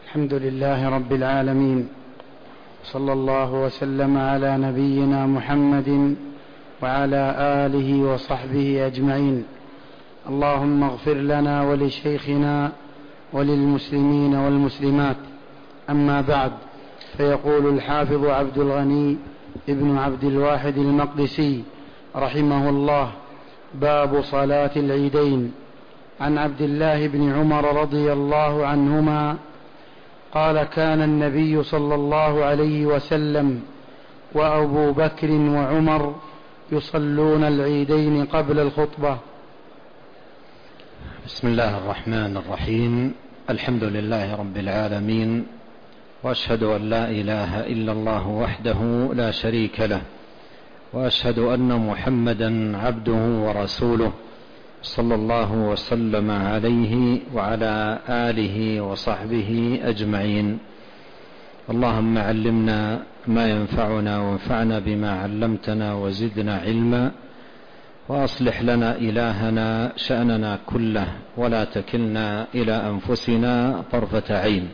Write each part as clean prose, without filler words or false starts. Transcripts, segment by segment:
الحمد لله رب العالمين، صلى الله وسلم على نبينا محمد وعلى آله وصحبه أجمعين. اللهم اغفر لنا ولشيخنا وللمسلمين والمسلمات. أما بعد، فيقول الحافظ عبد الغني ابن عبد الواحد المقدسي رحمه الله: باب صلاة العيدين. عن عبد الله بن عمر رضي الله عنهما قال: كان النبي صلى الله عليه وسلم وأبو بكر وعمر يصلون العيدين قبل الخطبة. بسم الله الرحمن الرحيم. الحمد لله رب العالمين، وأشهد أن لا إله إلا الله وحده لا شريك له، وأشهد أن محمدا عبده ورسوله، صلى الله وسلم عليه وعلى آله وصحبه أجمعين. اللهم علمنا ما ينفعنا وانفعنا بما علمتنا وزدنا علما، وأصلح لنا إلهنا شأننا كله، ولا تكلنا إلى أنفسنا طرفة عين.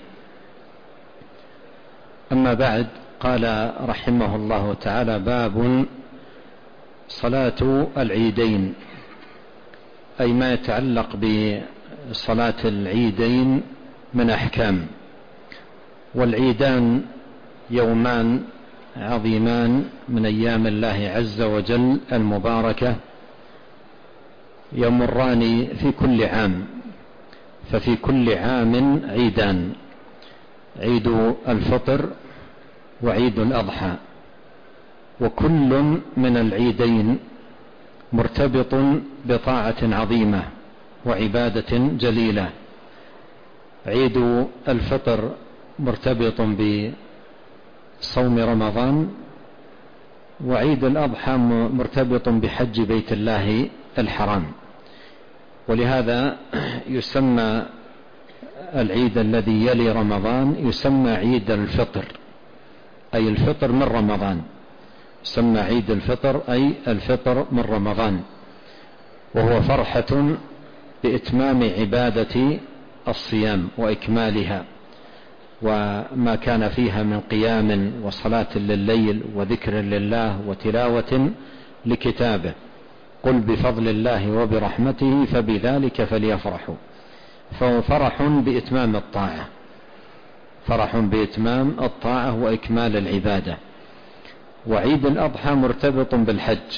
أما بعد، قال رحمه الله تعالى: باب صلاة العيدين، أي ما يتعلق بصلاة العيدين من أحكام. والعيدان يومان عظيمان من أيام الله عز وجل المباركة، يمران في كل عام، ففي كل عام عيدان: عيد الفطر وعيد الأضحى، وكل من العيدين مرتبط بطاعة عظيمة وعبادة جليلة. عيد الفطر مرتبط بصوم رمضان، وعيد الأضحى مرتبط بحج بيت الله الحرام. ولهذا يسمى العيد الذي يلي رمضان يسمى عيد الفطر، أي الفطر من رمضان. سمى عيد الفطر أي الفطر من رمضان، وهو فرحة بإتمام عبادة الصيام وإكمالها، وما كان فيها من قيام وصلاة لليل وذكر لله وتلاوة لكتابه. قل بفضل الله وبرحمته فبذلك فليفرحوا. فهو فرح بإتمام الطاعة، فرح بإتمام الطاعة وإكمال العبادة. وعيد الأضحى مرتبط بالحج،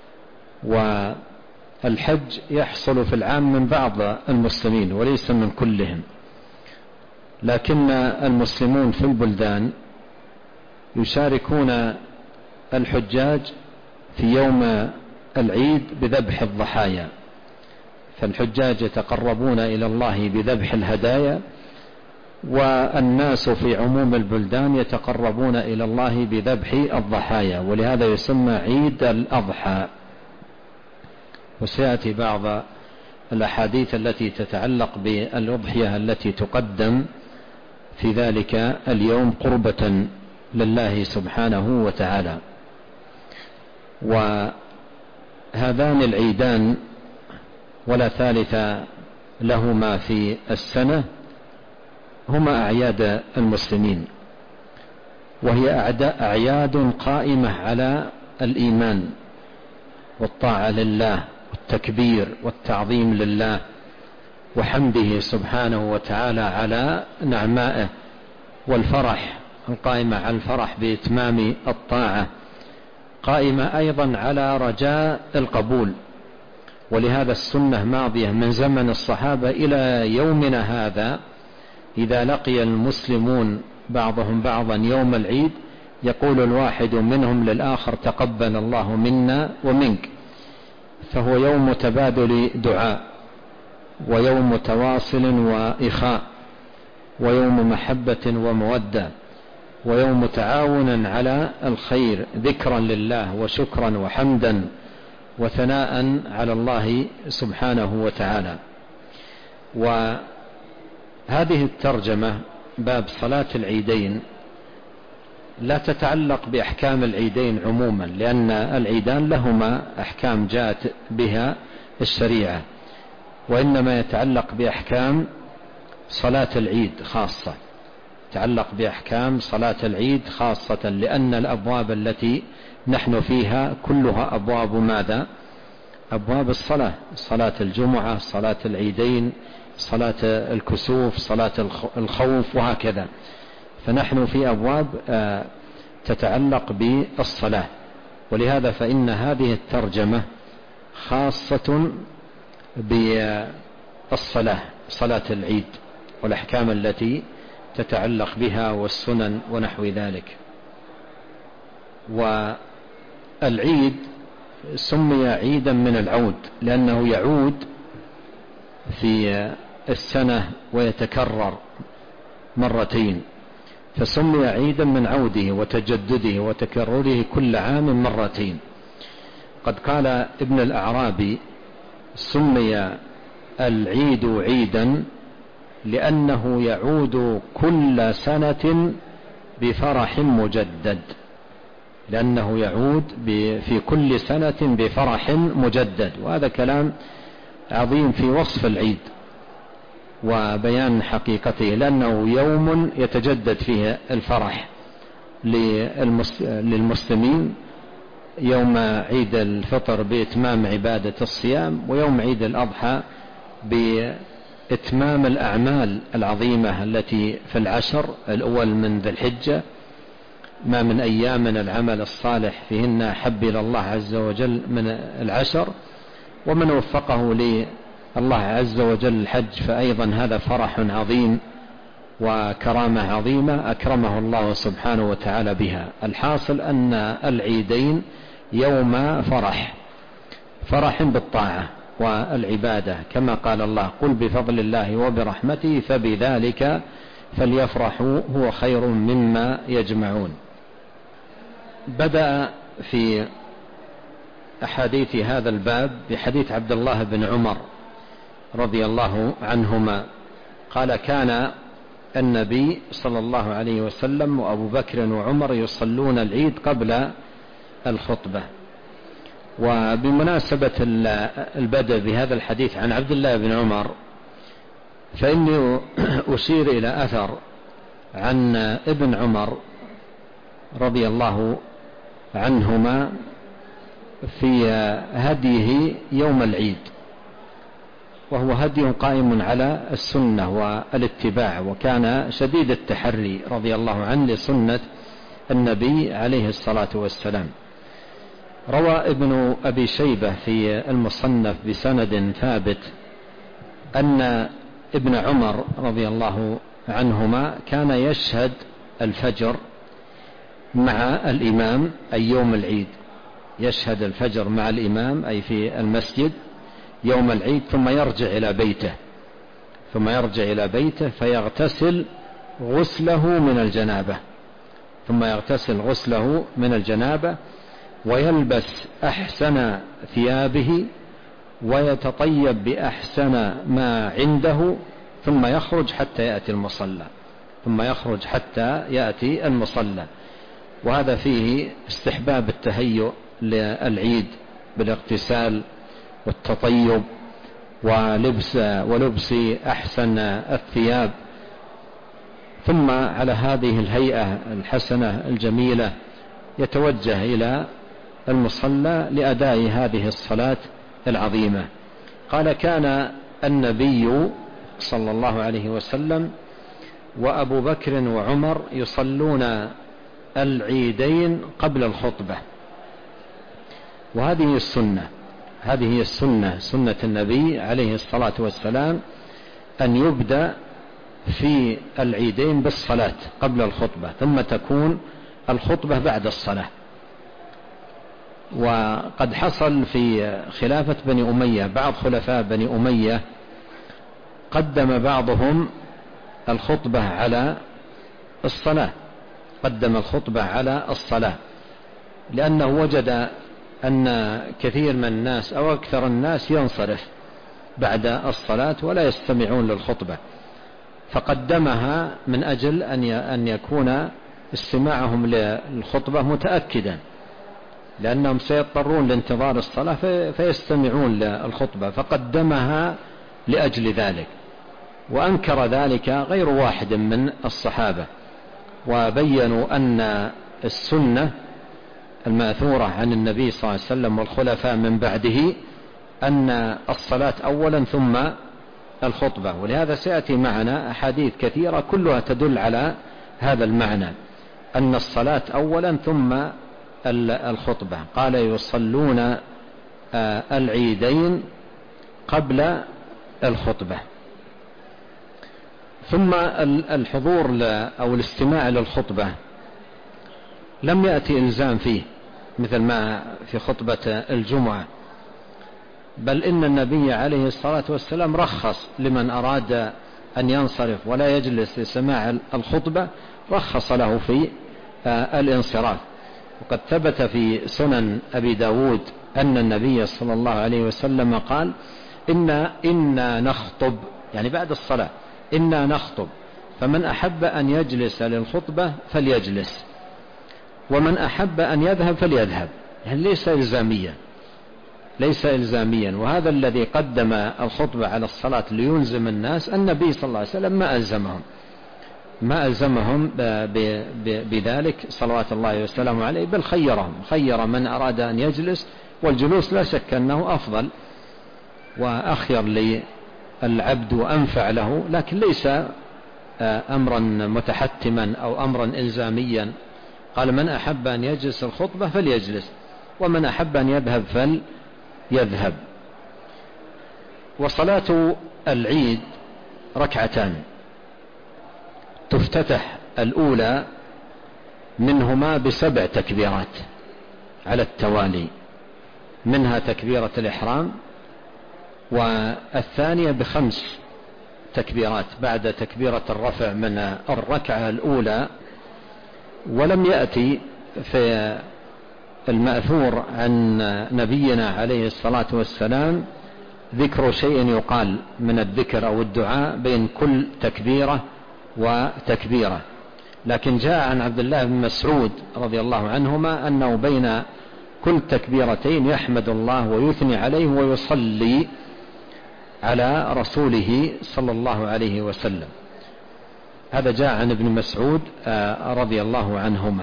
والحج يحصل في العام من بعض المسلمين وليس من كلهم، لكن المسلمون في البلدان يشاركون الحجاج في يوم العيد بذبح الضحايا، فالحجاج يتقربون إلى الله بذبح الهدايا، والناس في عموم البلدان يتقربون إلى الله بذبح الضحايا، ولهذا يسمى عيد الأضحى. وسيأتي بعض الأحاديث التي تتعلق بالأضحية التي تقدم في ذلك اليوم قربة لله سبحانه وتعالى. وهذان العيدان ولا ثالث لهما في السنة هما أعياد المسلمين، وهي أعياد قائمة على الإيمان والطاعة لله والتكبير والتعظيم لله وحمده سبحانه وتعالى على نعمائه، والفرح القائمة على الفرح بإتمام الطاعة، قائمة أيضا على رجاء القبول. ولهذا السنة ماضية من زمن الصحابة إلى يومنا هذا، إذا لقي المسلمون بعضهم بعضا يوم العيد يقول الواحد منهم للآخر: تقبل الله منا ومنك. فهو يوم تبادل دعاء، ويوم تواصل وإخاء، ويوم محبة ومودة، ويوم تعاون على الخير، ذكرا لله وشكرا وحمدا وثناء على الله سبحانه وتعالى. وهذه الترجمة باب صلاة العيدين لا تتعلق بأحكام العيدين عموما، لأن العيدان لهما أحكام جاءت بها الشريعة، وإنما يتعلق بأحكام صلاة العيد خاصة. تتعلق بأحكام صلاة العيد خاصة، لأن الأبواب التي نحن فيها كلها أبواب ماذا؟ أبواب الصلاة، صلاة الجمعة، صلاة العيدين، صلاة الكسوف، صلاة الخوف، وهكذا. فنحن في أبواب تتعلق بالصلاة، ولهذا فإن هذه الترجمة خاصة بالصلاة، صلاة العيد والأحكام التي تتعلق بها والسنن ونحو ذلك. والعيد سمي عيدا من العود، لأنه يعود في السنة ويتكرر مرتين، فسمي عيدا من عوده وتجدده وتكرره كل عام مرتين. قد قال ابن الأعرابي: سمي العيد عيدا لأنه يعود كل سنة بفرح مجدد، لأنه يعود في كل سنة بفرح مجدد. وهذا كلام عظيم في وصف العيد وبيان حقيقته، لأنه يوم يتجدد فيه الفرح للمسلمين، يوم عيد الفطر بإتمام عبادة الصيام، ويوم عيد الأضحى بإتمام الأعمال العظيمة التي في العشر الأول من ذي الحجة. ما من أيام من العمل الصالح فيهن أحب إلى الله عز وجل من العشر، ومن وفقه لله عز وجل الحج فأيضا هذا فرح عظيم وكرامة عظيمة أكرمه الله سبحانه وتعالى بها. الحاصل أن العيدين يوم فرح بالطاعة والعبادة، كما قال الله: قل بفضل الله وبرحمته فبذلك فليفرحوا هو خير مما يجمعون. بدأ في أحاديث هذا الباب بحديث عبد الله بن عمر رضي الله عنهما قال: كان النبي صلى الله عليه وسلم وأبو بكر وعمر يصلون العيد قبل الخطبة. وبمناسبة البدء بهذا الحديث عن عبد الله بن عمر، فإني أشير إلى أثر عن ابن عمر رضي الله عنهما في هديه يوم العيد، وهو هدي قائم على السنة والاتباع، وكان شديد التحري رضي الله عنه لسنة النبي عليه الصلاة والسلام. روى ابن أبي شيبة في المصنف بسند ثابت أن ابن عمر رضي الله عنهما كان يشهد الفجر مع الإمام أي يوم العيد، يشهد الفجر مع الإمام أي في المسجد يوم العيد، ثم يرجع إلى بيته فيغتسل غسله من الجنابة ويلبس أحسن ثيابه ويتطيب بأحسن ما عنده، ثم يخرج حتى يأتي المصلى. وهذا فيه استحباب التهيؤ للعيد بالاغتسال والتطيب ولبس أحسن الثياب، ثم على هذه الهيئة الحسنة الجميلة يتوجه إلى المصلى لأداء هذه الصلاة العظيمة. قال: كان النبي صلى الله عليه وسلم وأبو بكر وعمر يصلون العيدين قبل الخطبة. وهذه السنة، سنة النبي عليه الصلاة والسلام أن يبدأ في العيدين بالصلاة قبل الخطبة، ثم تكون الخطبة بعد الصلاة. وقد حصل في خلافة بني أمية بعض خلفاء بني أمية قدم بعضهم الخطبة على الصلاة، لأنه وجد أن كثير من الناس أو أكثر الناس ينصرف بعد الصلاة ولا يستمعون للخطبة، فقدمها من أجل أن يكون استماعهم للخطبة متأكدا، لأنهم سيضطرون لانتظار الصلاة فيستمعون للخطبة، فقدمها لأجل ذلك. وأنكر ذلك غير واحد من الصحابة، وبينوا أن السنة المأثورة عن النبي صلى الله عليه وسلم والخلفاء من بعده أن الصلاة أولا ثم الخطبة، ولهذا سيأتي معنا أحاديث كثيرة كلها تدل على هذا المعنى، أن الصلاة أولا ثم الخطبة. قال يصلون العيدين قبل الخطبة. ثم الحضور أو الاستماع للخطبة لم يأتي إلزام فيه مثل ما في خطبة الجمعة، بل إن النبي عليه الصلاة والسلام رخص لمن أراد أن ينصرف ولا يجلس لسماع الخطبة، رخص له في الانصراف. وقد ثبت في سنن أبي داود أن النبي صلى الله عليه وسلم قال إنا نخطب، يعني بعد الصلاة إنا نخطب، فمن أحب أن يجلس للخطبة فليجلس، ومن أحب أن يذهب فليذهب، يعني ليس إلزاميا. وهذا الذي قدم الخطبة على الصلاة ليلزم الناس النبي صلى الله عليه وسلم ما ألزمهم بذلك صلوات الله وسلامه عليه، بل خير من أراد أن يجلس، والجلوس لا شك أنه أفضل وأخير للعبد وأنفع له، لكن ليس أمرا متحتما أو أمرا إلزاميا. قال من أحب أن يجلس الخطبة فليجلس، ومن أحب أن يذهب فليذهب. وصلاة العيد ركعتان، تفتتح الأولى منهما ب7 تكبيرات على التوالي، منها تكبيرة الإحرام، والثانية ب5 تكبيرات بعد تكبيرة الرفع من الركعة الأولى. ولم يأتي في المأثور عن نبينا عليه الصلاة والسلام ذكر شيء يقال من الذكر أو الدعاء بين كل تكبيرة وتكبيرة، لكن جاء عن عبد الله بن مسعود رضي الله عنهما أنه بين كل تكبيرتين يحمد الله ويثني عليه ويصلي على رسوله صلى الله عليه وسلم. هذا جاء عن ابن مسعود رضي الله عنهما.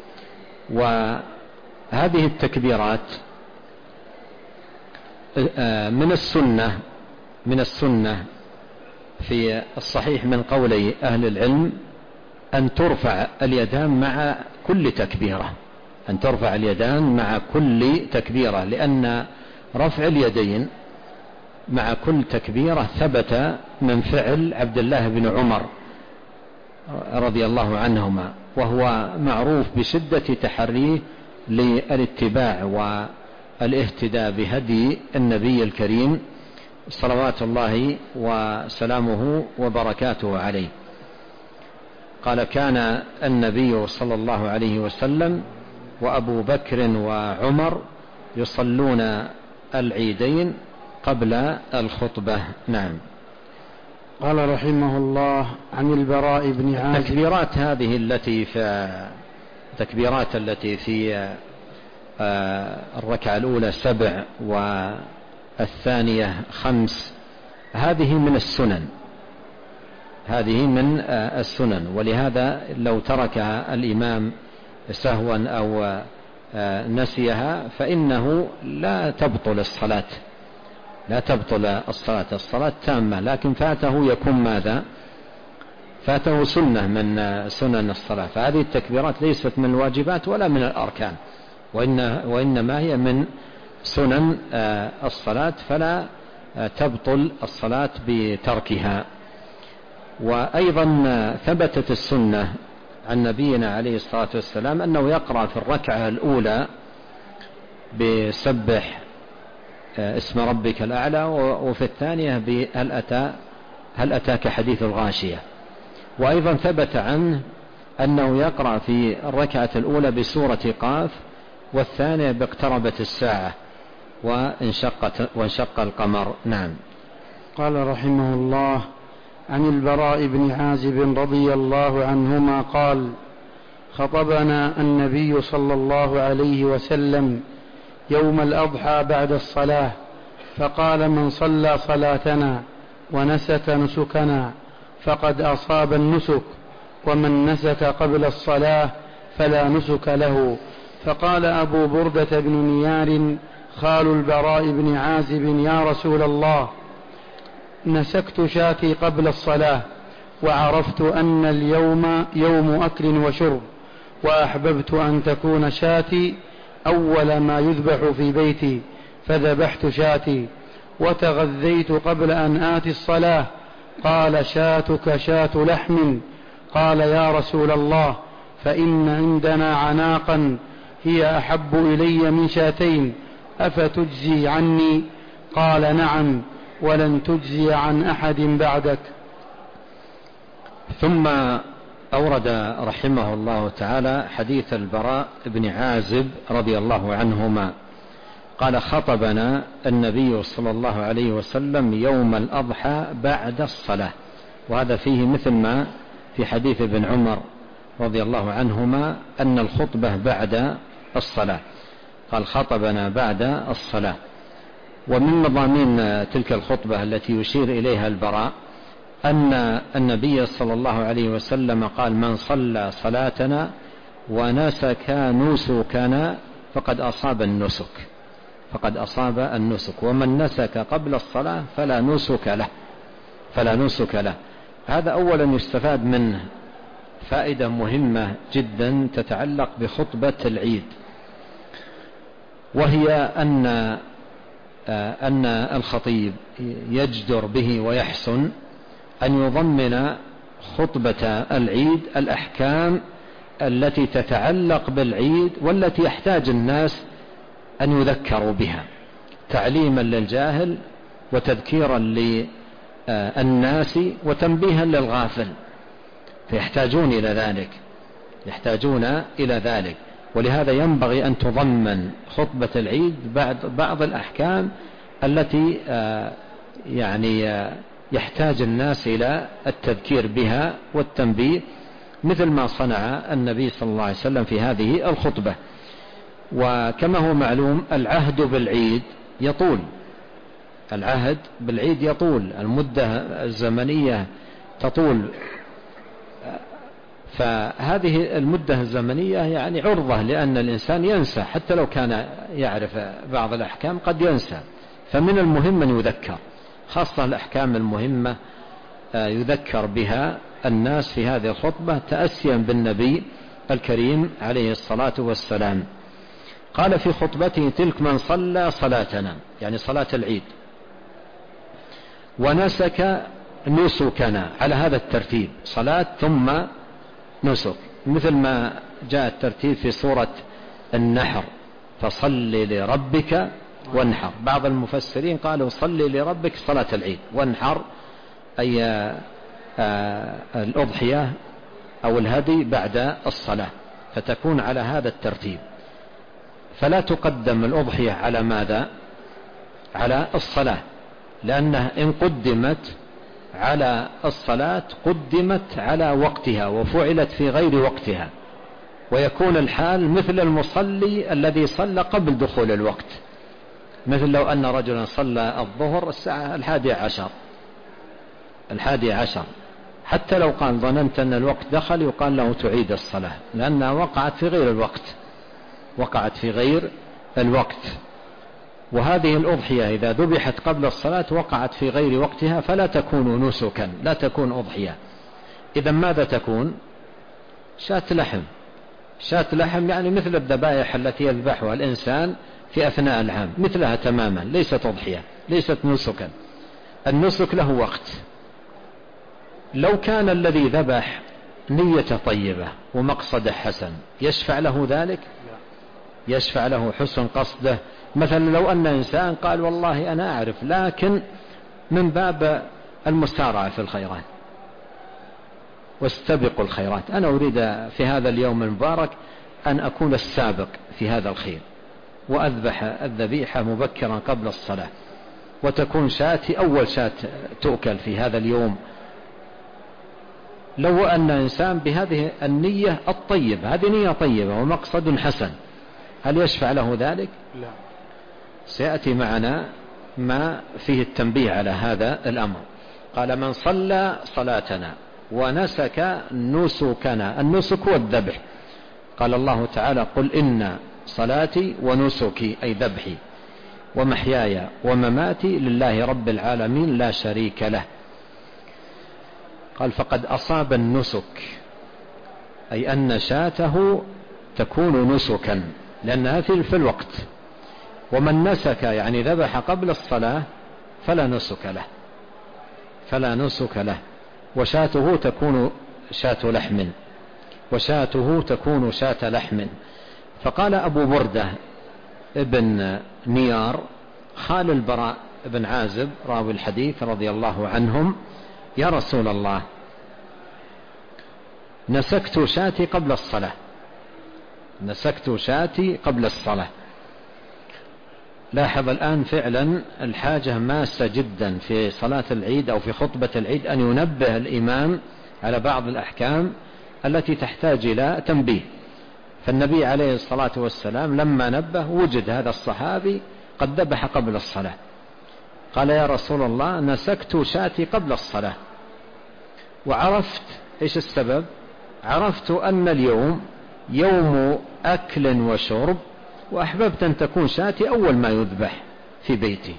وهذه التكبيرات من السنة في الصحيح من قولي أهل العلم أن ترفع اليدان مع كل تكبيرة، لأن رفع اليدين مع كل تكبيرة ثبت من فعل عبد الله بن عمر رضي الله عنهما، وهو معروف بشدة تحريه للاتباع والاهتداء بهدي النبي الكريم صلوات الله وسلامه وبركاته عليه. قال كان النبي صلى الله عليه وسلم وأبو بكر وعمر يصلون العيدين قبل الخطبة. نعم. قال رحمه الله عن البراء بن عازب. التكبيرات هذه التي في الركعة الأولى 7 والثانية 5، هذه من السنن، ولهذا لو تركها الإمام سهوا أو نسيها فإنه لا تبطل الصلاة تامة، لكن فاته يكون ماذا؟ فاته سنة من سنن الصلاة. فهذه التكبيرات ليست من الواجبات ولا من الأركان، وإنما هي من سنن الصلاة، فلا تبطل الصلاة بتركها. وأيضا ثبتت السنة عن نبينا عليه الصلاة والسلام أنه يقرأ في الركعة الأولى بسبح اسم ربك الأعلى، وفي الثانية هل أتاك حديث الغاشية. وأيضا ثبت عنه أنه يقرأ في الركعة الأولى بسورة قاف، والثانية باقتربت الساعة وانشق القمر. نعم. قال رحمه الله عن البراء بن عازب رضي الله عنهما قال خطبنا النبي صلى الله عليه وسلم يوم الأضحى بعد الصلاة، فقال من صلى صلاتنا ونسك نسكنا فقد أصاب النسك، ومن نسك قبل الصلاة فلا نسك له. فقال أبو بردة بن نيار خال البراء بن عازب: يا رسول الله، نسكت شاتي قبل الصلاة، وعرفت أن اليوم يوم أكل وشرب، وأحببت أن تكون شاتي أول ما يذبح في بيتي، فذبحت شاتي وتغذيت قبل أن آتي الصلاة. قال: شاتك شاة لحم. قال: يا رسول الله، فإن عندنا عناقا هي أحب إلي من شاتين، أفتجزي عني؟ قال: نعم، ولن تجزي عن أحد بعدك. ثم أورد رحمه الله تعالى حديث البراء بن عازب رضي الله عنهما قال: خطبنا النبي صلى الله عليه وسلم يوم الأضحى بعد الصلاة. وهذا فيه مثل ما في حديث ابن عمر رضي الله عنهما أن الخطبة بعد الصلاة. قال: خطبنا بعد الصلاة. ومن مضامين تلك الخطبة التي يشير إليها البراء أن النبي صلى الله عليه وسلم قال: من صلى صلاتنا ونسك نسكنا فقد أصاب النسك، ومن نسك قبل الصلاة فلا نسك له. هذا أولا يستفاد منه فائدة مهمة جدا تتعلق بخطبة العيد، وهي أن الخطيب يجدر به ويحسن أن يضمن خطبة العيد الأحكام التي تتعلق بالعيد والتي يحتاج الناس أن يذكروا بها، تعليما للجاهل وتذكيرا للناس وتنبيها للغافل، فيحتاجون إلى ذلك. ولهذا ينبغي أن تضمن خطبة العيد بعض الأحكام التي يحتاج الناس إلى التذكير بها والتنبيه، مثل ما صنع النبي صلى الله عليه وسلم في هذه الخطبة. وكما هو معلوم العهد بالعيد يطول، المدة الزمنية تطول، فهذه المدة الزمنية عرضة لأن الإنسان ينسى، حتى لو كان يعرف بعض الأحكام قد ينسى، فمن المهم أن يذكر، خاصة الأحكام المهمة يذكر بها الناس في هذه الخطبة تأسيا بالنبي الكريم عليه الصلاة والسلام. قال في خطبته تلك: من صلى صلاتنا، يعني صلاة العيد، ونسك نسكنا، على هذا الترتيب، صلاة ثم نسك، مثل ما جاء الترتيب في سورة النحر: فصل لربك وانحر. بعض المفسرين قالوا: صل لربك صلاة العيد، وانحر أي الأضحية أو الهدي بعد الصلاة، فتكون على هذا الترتيب، فلا تقدم الأضحية على ماذا؟ على الصلاة، لأنها إن قدمت على الصلاة قدمت على وقتها وفعلت في غير وقتها، ويكون الحال مثل المصلي الذي صلى قبل دخول الوقت، مثل لو أن رجلا صلى الظهر الساعة 11، حتى لو قال ظننت أن الوقت دخل يقال له تعيد الصلاة، لأنها وقعت في غير الوقت. وهذه الأضحية إذا ذبحت قبل الصلاة وقعت في غير وقتها فلا تكون نسكا، لا تكون أضحية. إذا ماذا تكون؟ شاة لحم، يعني مثل الذبائح التي يذبحها الإنسان في أثناء العام، مثلها تماما، ليست أضحية، ليست نسكا. النسك له وقت. لو كان الذي ذبح نية طيبة ومقصد حسن يشفع له ذلك؟ يشفع له حسن قصده. مثلا لو أن إنسان قال: والله أنا أعرف، لكن من باب المسارعة في الخيرات، واستبقوا الخيرات، أنا أريد في هذا اليوم المبارك أن أكون السابق في هذا الخير، وأذبح الذبيحة مبكرا قبل الصلاة، وتكون شاتي أول شاة تؤكل في هذا اليوم. لو أن إنسان بهذه النية الطيبة، هذه نية طيبة ومقصد حسن، هل يشفع له ذلك؟ لا. سيأتي معنا ما فيه التنبيه على هذا الأمر. قال: من صلى صلاتنا، ونسك نسكنا. النسك هو الذبح. قال الله تعالى: قل إن صلاتي ونسكي، أي ذبحي، ومحياي ومماتي لله رب العالمين لا شريك له. قال: فقد أصاب النسك، أي أن شاته تكون نسكا لأنها في الوقت. ومن نسك يعني ذبح قبل الصلاة فلا نسك له، وشاته تكون شاة لحم. فقال أبو بردة ابن نيار خال البراء بن عازب راوي الحديث رضي الله عنهم: يا رسول الله، نسكت شاتي قبل الصلاة. لاحظ الآن فعلا الحاجة ماسة جدا في صلاة العيد أو في خطبة العيد أن ينبه الإمام على بعض الأحكام التي تحتاج إلى تنبيه. فالنبي عليه الصلاة والسلام لما نبه وجد هذا الصحابي قد ذبح قبل الصلاة، قال: يا رسول الله، نسكت شاتي قبل الصلاة، وعرفت إيش السبب؟ عرفت أن اليوم يوم أكل وشرب، وأحببت أن تكون شاتي أول ما يذبح في بيتي.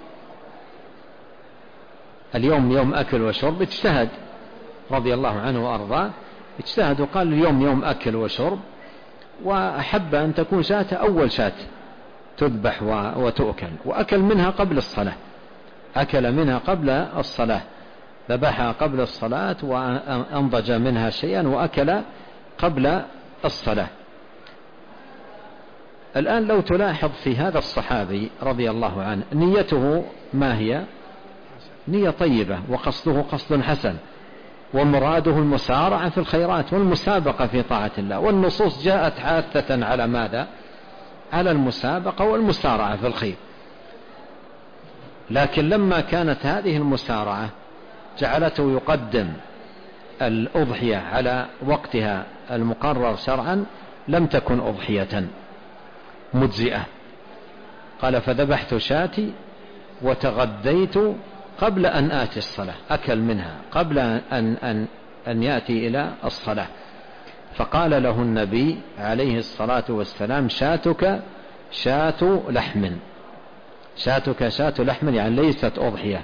اليوم يوم أكل وشرب، اجتهد رضي الله عنه وأرضاه، اجتهد وقال: اليوم يوم أكل وشرب، وأحب أن تكون شاته أول شات تذبح وتؤكل، وأكل منها قبل الصلاة، ذبحها قبل الصلاة وأنضج منها شيئا وأكل قبل الصلاة. الآن لو تلاحظ في هذا الصحابي رضي الله عنه نيته ما هي؟ نية طيبة، وقصده قصد حسن، ومراده المسارعة في الخيرات والمسابقة في طاعة الله. والنصوص جاءت حاثة على ماذا؟ على المسابقة والمسارعة في الخير. لكن لما كانت هذه المسارعة جعلته يقدم الأضحية على وقتها المقرر شرعا، لم تكن أضحية مجزئة. قال: فذبحت شاتي وتغديت قبل أن آتي الصلاة، أكل منها قبل أن يأتي إلى الصلاة. فقال له النبي عليه الصلاة والسلام: شاتك شاة لحم، يعني ليست أضحية.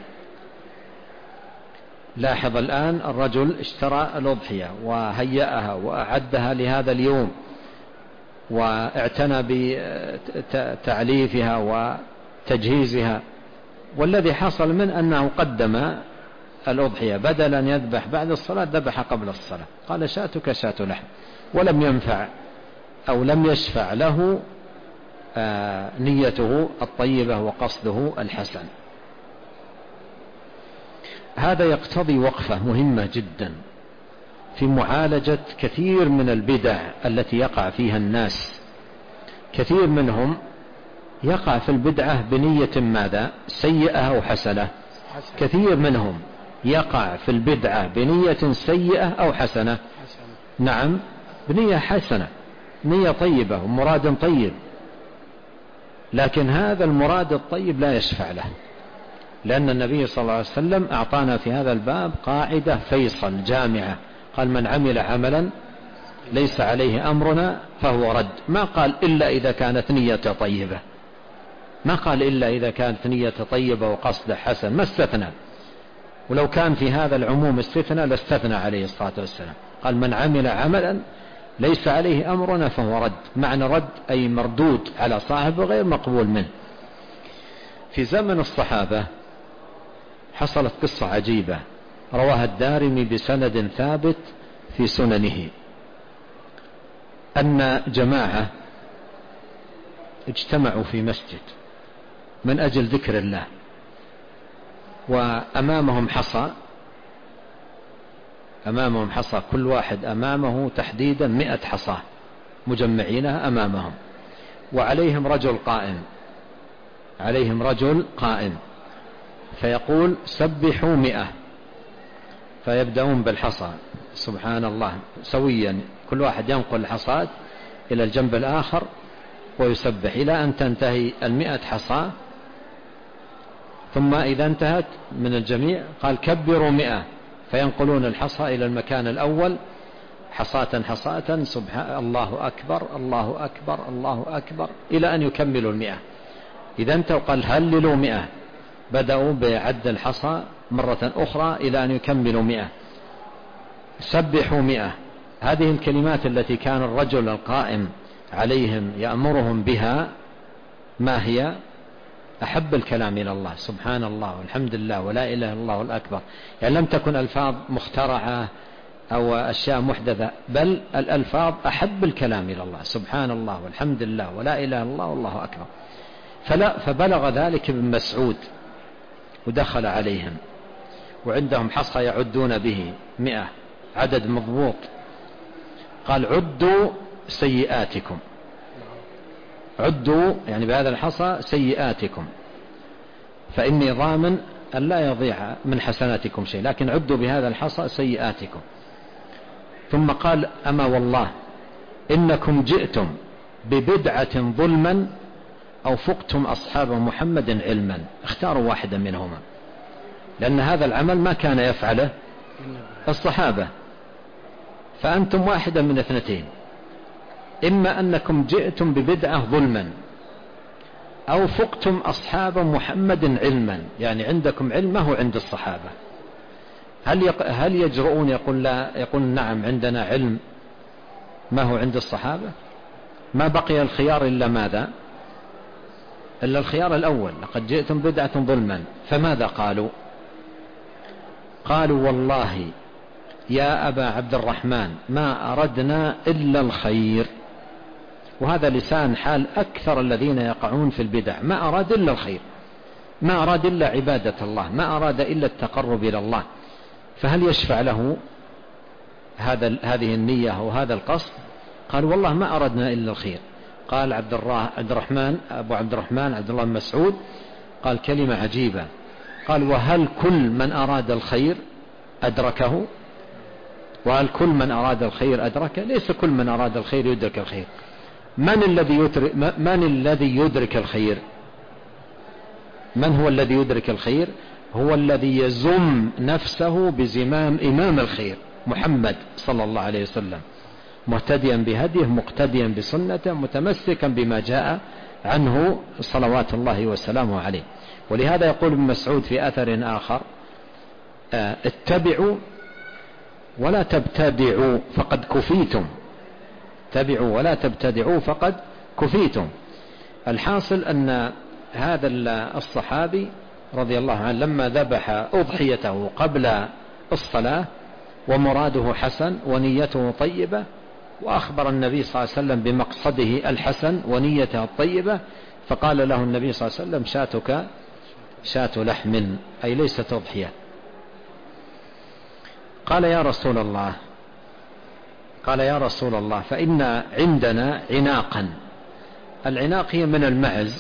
لاحظ الآن الرجل اشترى الأضحية وهيأها وأعدها لهذا اليوم، واعتنى بتعليفها وتجهيزها، والذي حصل من أنه قدم الأضحية بدل أن يذبح بعد الصلاة ذبح قبل الصلاة. قال: شاتك شاة لحم، ولم ينفع أو لم يشفع له نيته الطيبة وقصده الحسن. هذا يقتضي وقفة مهمة جدا في معالجة كثير من البدع التي يقع فيها الناس. كثير منهم يقع في البدعة بنية ماذا؟ سيئة أو حسنة. كثير منهم يقع في البدعة بنية سيئة أو حسنة. نعم، بنية حسنة، نية طيبة ومراد طيب، لكن هذا المراد الطيب لا يشفع له، لأن النبي صلى الله عليه وسلم أعطانا في هذا الباب قاعدة فيصل جامعة. قال: من عمل عملا ليس عليه أمرنا فهو رد. ما قال إلا إذا كانت نية طيبة، ما قال إلا إذا كانت نية طيبة وقصد حسن، ما استثنى. ولو كان في هذا العموم استثنى لاستثنى عليه الصلاة والسلام. قال: من عمل عملا ليس عليه أمرنا فهو رد. معنى رد أي مردود على صاحبه غير مقبول منه. في زمن الصحابة حصلت قصة عجيبة رواها الدارمي بسند ثابت في سننه، أن جماعة اجتمعوا في مسجد من أجل ذكر الله، وأمامهم حصى، كل واحد أمامه تحديدا 100 حصاة مجمعينها أمامهم، وعليهم رجل قائم فيقول: سبحوا 100. فيبدأون بالحصى سبحان الله سويا، كل واحد ينقل الحصاة إلى الجنب الآخر ويسبح إلى أن تنتهي 100 حصاة. ثم إذا انتهت من الجميع قال: كبروا 100، فينقلون الحصى إلى المكان الأول حصاة حصاة، سبحان الله أكبر الله أكبر الله أكبر، إلى أن يكملوا 100. إذا انتهوا قال هللوا 100، بدأوا بعد الحصى مرة أخرى إلى أن يكملوا 100، سبحوا 100. هذه الكلمات التي كان الرجل القائم عليهم يأمرهم بها ما هي؟ أحب الكلام إلى الله، سبحان الله والحمد لله ولا إله إلا الله والأكبر. يعني لم تكن ألفاظ مخترعة أو أشياء محدثة، بل الألفاظ أحب الكلام إلى الله، سبحان الله والحمد لله ولا إله إلا الله والله أكبر. فبلغ ذلك ابن مسعود ودخل عليهم وعندهم حصى يعدون به 100، عدد مضبوط. قال عدوا سيئاتكم، عدوا يعني بهذا الحصى سيئاتكم، فإني ضامن أن لا يضيع من حسناتكم شيء، لكن عدوا بهذا الحصى سيئاتكم. ثم قال أما والله إنكم جئتم ببدعة ظلما أو فقتم أصحاب محمد علما، اختاروا واحدا منهما، لأن هذا العمل ما كان يفعله الصحابة، فأنتم واحدا من اثنتين، إما أنكم جئتم ببدعة ظلما أو فقتم أصحاب محمد علما، يعني عندكم علم ما هو عند الصحابة. هل يجرؤون يقول لا، يقول نعم عندنا علم ما هو عند الصحابة؟ ما بقي الخيار إلا ماذا؟ إلا الخيار الأول، لقد جئتم بدعة ظلما. فماذا قالوا؟ قالوا والله يا أبا عبد الرحمن ما أردنا إلا الخير. وهذا لسان حال أكثر الذين يقعون في البدع، ما أراد إلا الخير، ما أراد إلا عبادة الله، ما أراد إلا التقرب إلى الله. فهل يشفع له هذه النية وهذا القصد؟ قال والله ما أردنا إلا الخير. قال عبد الرحمن أبو عبد الرحمن عبد الله بن مسعود قال كلمة عجيبة، قال وهل كل من أراد الخير أدركه؟ وهل كل من أراد الخير أدركه؟ ليس كل من أراد الخير يدرك الخير. من الذي يدرك الخير؟ من هو الذي يدرك الخير؟ هو الذي يزم نفسه بزمام إمام الخير محمد صلى الله عليه وسلم، مهتديا بهديه مقتديا بسنته متمسكا بما جاء عنه صلوات الله وسلامه عليه. ولهذا يقول ابن مسعود في أثر آخر اتبعوا ولا تبتدعوا فقد كفيتم، اتبعوا ولا تبتدعوا فقد كفيتم. الحاصل أن هذا الصحابي رضي الله عنه لما ذبح أضحيته قبل الصلاة ومراده حسن ونيته طيبة، وأخبر النبي صلى الله عليه وسلم بمقصده الحسن ونيته الطيبة، فقال له النبي صلى الله عليه وسلم شاتك شاة لحم، أي ليست أضحية. قال يا رسول الله فإن عندنا عناقا. العناق هي من المعز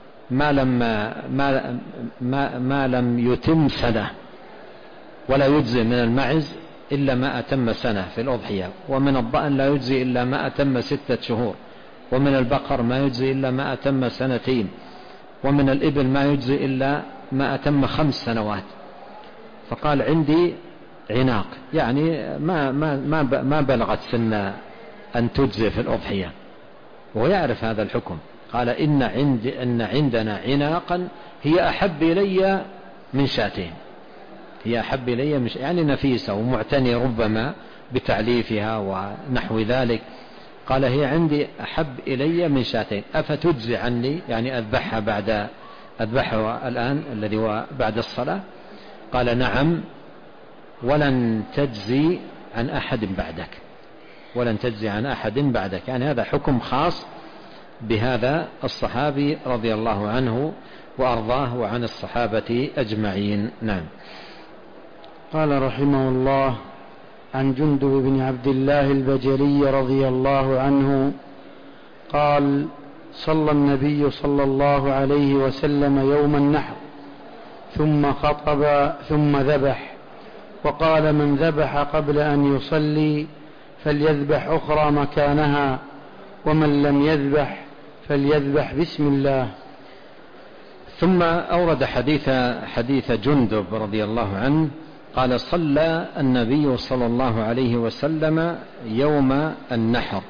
ما لم يتم سنة، ولا يجزي من المعز إلا ما أتم سنة في الأضحية، ومن الضأن لا يجزي إلا ما أتم 6 شهور، ومن البقر ما يجزي إلا ما أتم 2 سنين، ومن الإبل ما يجزي إلا ما أتم 5 سنوات. فقال عندي عناق، يعني ما بلغت سن أن تجزي في الأضحية، ويعرف هذا الحكم. قال إن عندنا عناقا هي أحب إلي من شاتين، هي أحب إلي من يعني نفيسة ومعتنية ربما بتعليفها ونحو ذلك. قال هي عندي أحب إلي من شاتين، أفتجزي عني؟ يعني أذبحها الآن الذي هو بعد الصلاة؟ قال نعم، ولن تجزي عن أحد بعدك، ولن تجزي عن أحد بعدك. يعني هذا حكم خاص بهذا الصحابي رضي الله عنه وأرضاه وعن الصحابة أجمعين. نعم. قال رحمه الله عن جندب بن عبد الله البجلي رضي الله عنه قال صلى النبي صلى الله عليه وسلم يوم النحر ثم خطب ثم ذبح، وقال من ذبح قبل أن يصلي فليذبح أخرى مكانها، ومن لم يذبح فليذبح بسم الله. ثم أورد حديث جندب رضي الله عنه قال: صلى النبي صلى الله عليه وسلم يوم النحر،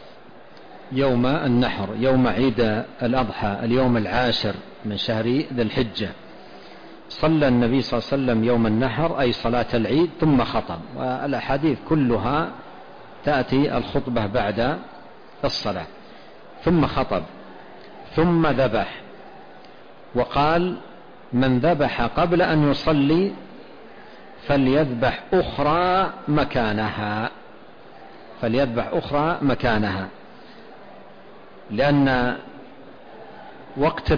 يوم عيد الأضحى، اليوم 10 من شهر ذي الحجة. صلى النبي صلى الله عليه وسلم يوم النحر أي صلاة العيد، ثم خطب. والأحاديث كلها تأتي الخطبة بعد الصلاة. ثم خطب ثم ذبح، وقال: من ذبح قبل أن يصلي فليذبح أخرى مكانها، لأن وقت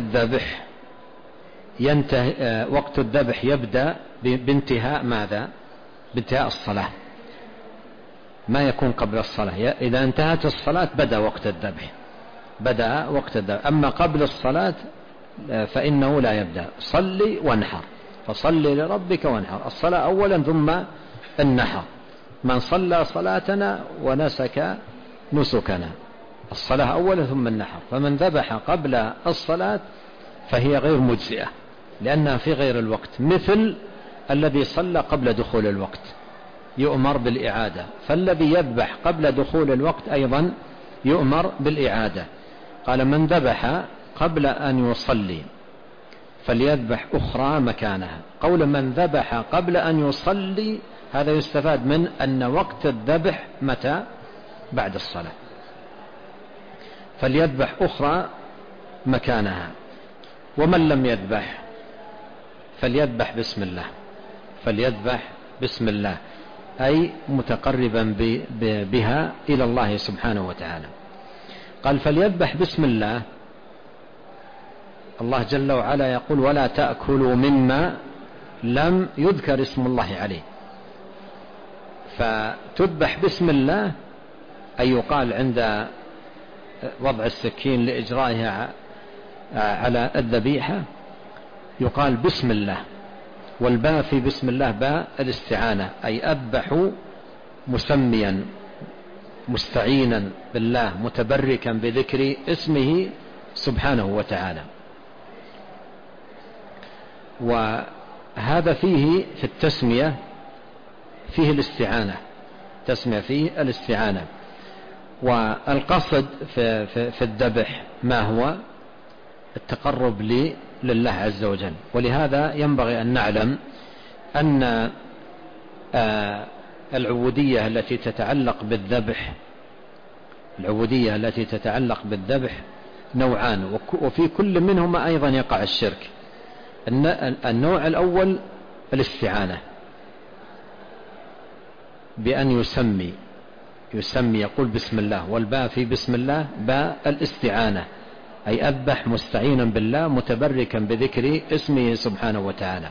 الذبح يبدأ بانتهاء ماذا؟ بانتهاء الصلاة، ما يكون قبل الصلاة. إذا انتهت الصلاة بدأ وقت الذبح. أما قبل الصلاة فإنه لا يبدأ. صلي وانحر، فصلي لربك وانحر. الصلاة أولا ثم النحر. من صلى صلاتنا ونسك نسكنا، الصلاة أولا ثم النحر. فمن ذبح قبل الصلاة فهي غير مجزئة، لأنها في غير الوقت، مثل الذي صلى قبل دخول الوقت يؤمر بالإعادة. فالذي يذبح قبل دخول الوقت أيضا يؤمر بالإعادة. قال: من ذبح قبل أن يصلي فليذبح أخرى مكانها. قول من ذبح قبل أن يصلي هذا يستفاد من أن وقت الذبح متى؟ بعد الصلاة. فليذبح أخرى مكانها. ومن لم يذبح فليذبح بسم الله، أي متقربا بها إلى الله سبحانه وتعالى. قال: فليذبح بسم الله. الله جل وعلا يقول: ولا تأكلوا مما لم يذكر اسم الله عليه. فتذبح بسم الله، أي يقال عند وضع السكين لإجرائها على الذبيحة يقال بسم الله. والباء في بسم الله باء الاستعانة، أي أذبح مسميا مستعينا بالله متبركا بذكر اسمه سبحانه وتعالى. وهذا فيه في التسمية فيه الاستعانة، تسمية فيه الاستعانة. والقصد في الذبح ما هو؟ التقرب لله عز وجل. ولهذا ينبغي أن نعلم أن العبودية التي تتعلق بالذبح نوعان، وفي كل منهما أيضا يقع الشرك. النوع الأول الاستعانة، بأن يسمي يقول بسم الله، والباء في بسم الله باء الاستعانة، أي أذبح مستعينا بالله متبركا بذكر اسمه سبحانه وتعالى.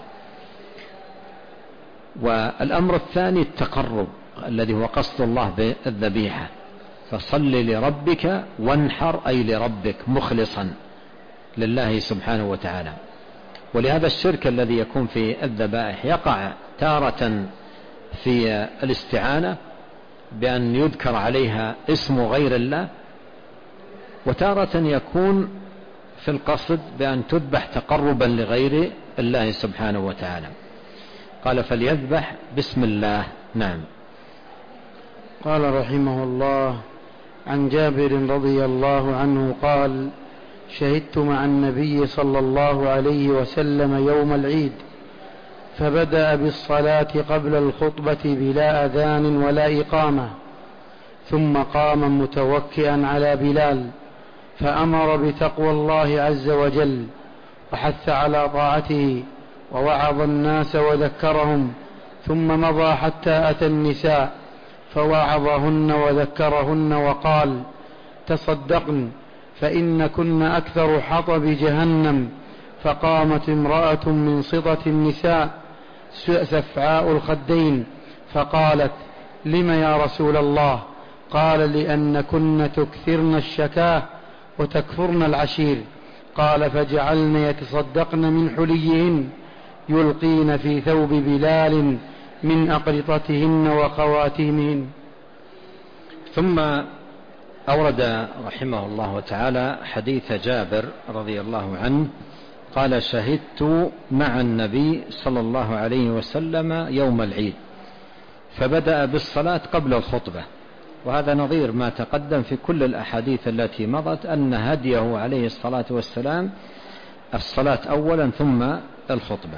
والأمر الثاني التقرب الذي هو قصد الله بالذبيحة. فصل لربك وانحر، أي لربك مخلصا لله سبحانه وتعالى. ولهذا الشرك الذي يكون في الذبائح يقع تارة في الاستعانة بأن يذكر عليها اسم غير الله، وتارة يكون في القصد بأن تذبح تقربا لغير الله سبحانه وتعالى. قال: فليذبح بسم الله. نعم. قال رحمه الله: عن جابر رضي الله عنه قال: شهدت مع النبي صلى الله عليه وسلم يوم العيد، فبدأ بالصلاة قبل الخطبة بلا أذان ولا إقامة، ثم قام متوكئا على بلال، فأمر بتقوى الله عز وجل، وحث على طاعته، ووعظ الناس وذكرهم، ثم مضى حتى أتى النساء فوعظهن وذكرهن وقال: تصدقن فإن كن أكثر حطب جهنم. فقامت امرأة من سطة النساء سفعاء الخدين فقالت: لم يا رسول الله؟ قال: لأن كن تكثرن الشكاه وتكفرن العشير. قال: فجعلن يتصدقن من حليهن يلقين في ثوب بلال من أقرطتهن وخواتيمهن. ثم أورد رحمه الله تعالى حديث جابر رضي الله عنه قال شهدت مع النبي صلى الله عليه وسلم يوم العيد فبدأ بالصلاة قبل الخطبة. وهذا نظير ما تقدم في كل الأحاديث التي مضت أن هديه عليه الصلاة والسلام الصلاة أولا ثم الخطبة.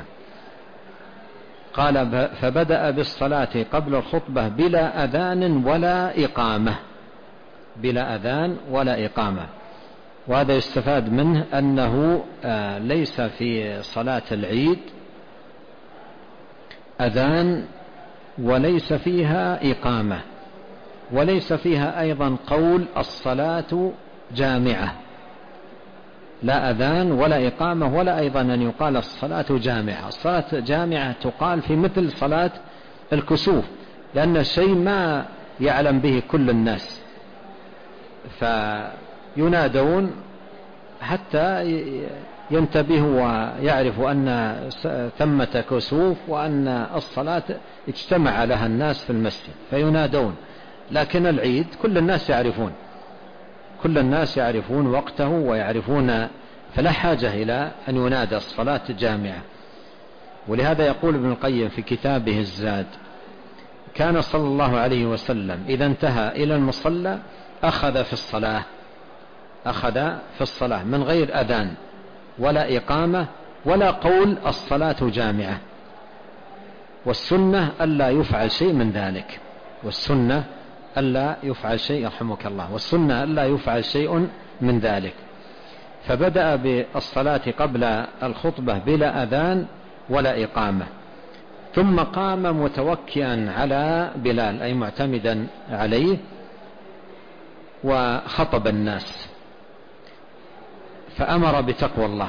قال فبدأ بالصلاة قبل الخطبة بلا أذان ولا إقامة، بلا أذان ولا إقامة. وهذا يستفاد منه أنه ليس في صلاة العيد أذان وليس فيها إقامة، وليس فيها أيضا قول الصلاة جامعة، لا أذان ولا إقامة، ولا أيضا أن يقال الصلاة جامعة. الصلاة جامعة تقال في مثل صلاة الكسوف، لأن الشيء ما يعلم به كل الناس، فينادون حتى ينتبهوا ويعرفوا أن ثمة كسوف وأن الصلاة اجتمع لها الناس في المسجد فينادون. لكن العيد كل الناس يعرفون، كل الناس يعرفون وقته ويعرفون، فلا حاجة إلى أن ينادى الصلاة جامعة. ولهذا يقول ابن القيم في كتابه الزاد: كان صلى الله عليه وسلم إذا انتهى إلى المصلى أخذ في الصلاة من غير أذان ولا إقامة ولا قول الصلاة جامعة. والسنة ألا يفعل شيء من ذلك، والسنة ألا يفعل شيء، يرحمك الله، والسنة ألا يفعل شيء من ذلك. فبدأ بالصلاة قبل الخطبة بلا أذان ولا إقامة، ثم قام متوكئا على بلال أي معتمدا عليه وخطب الناس، فأمر بتقوى الله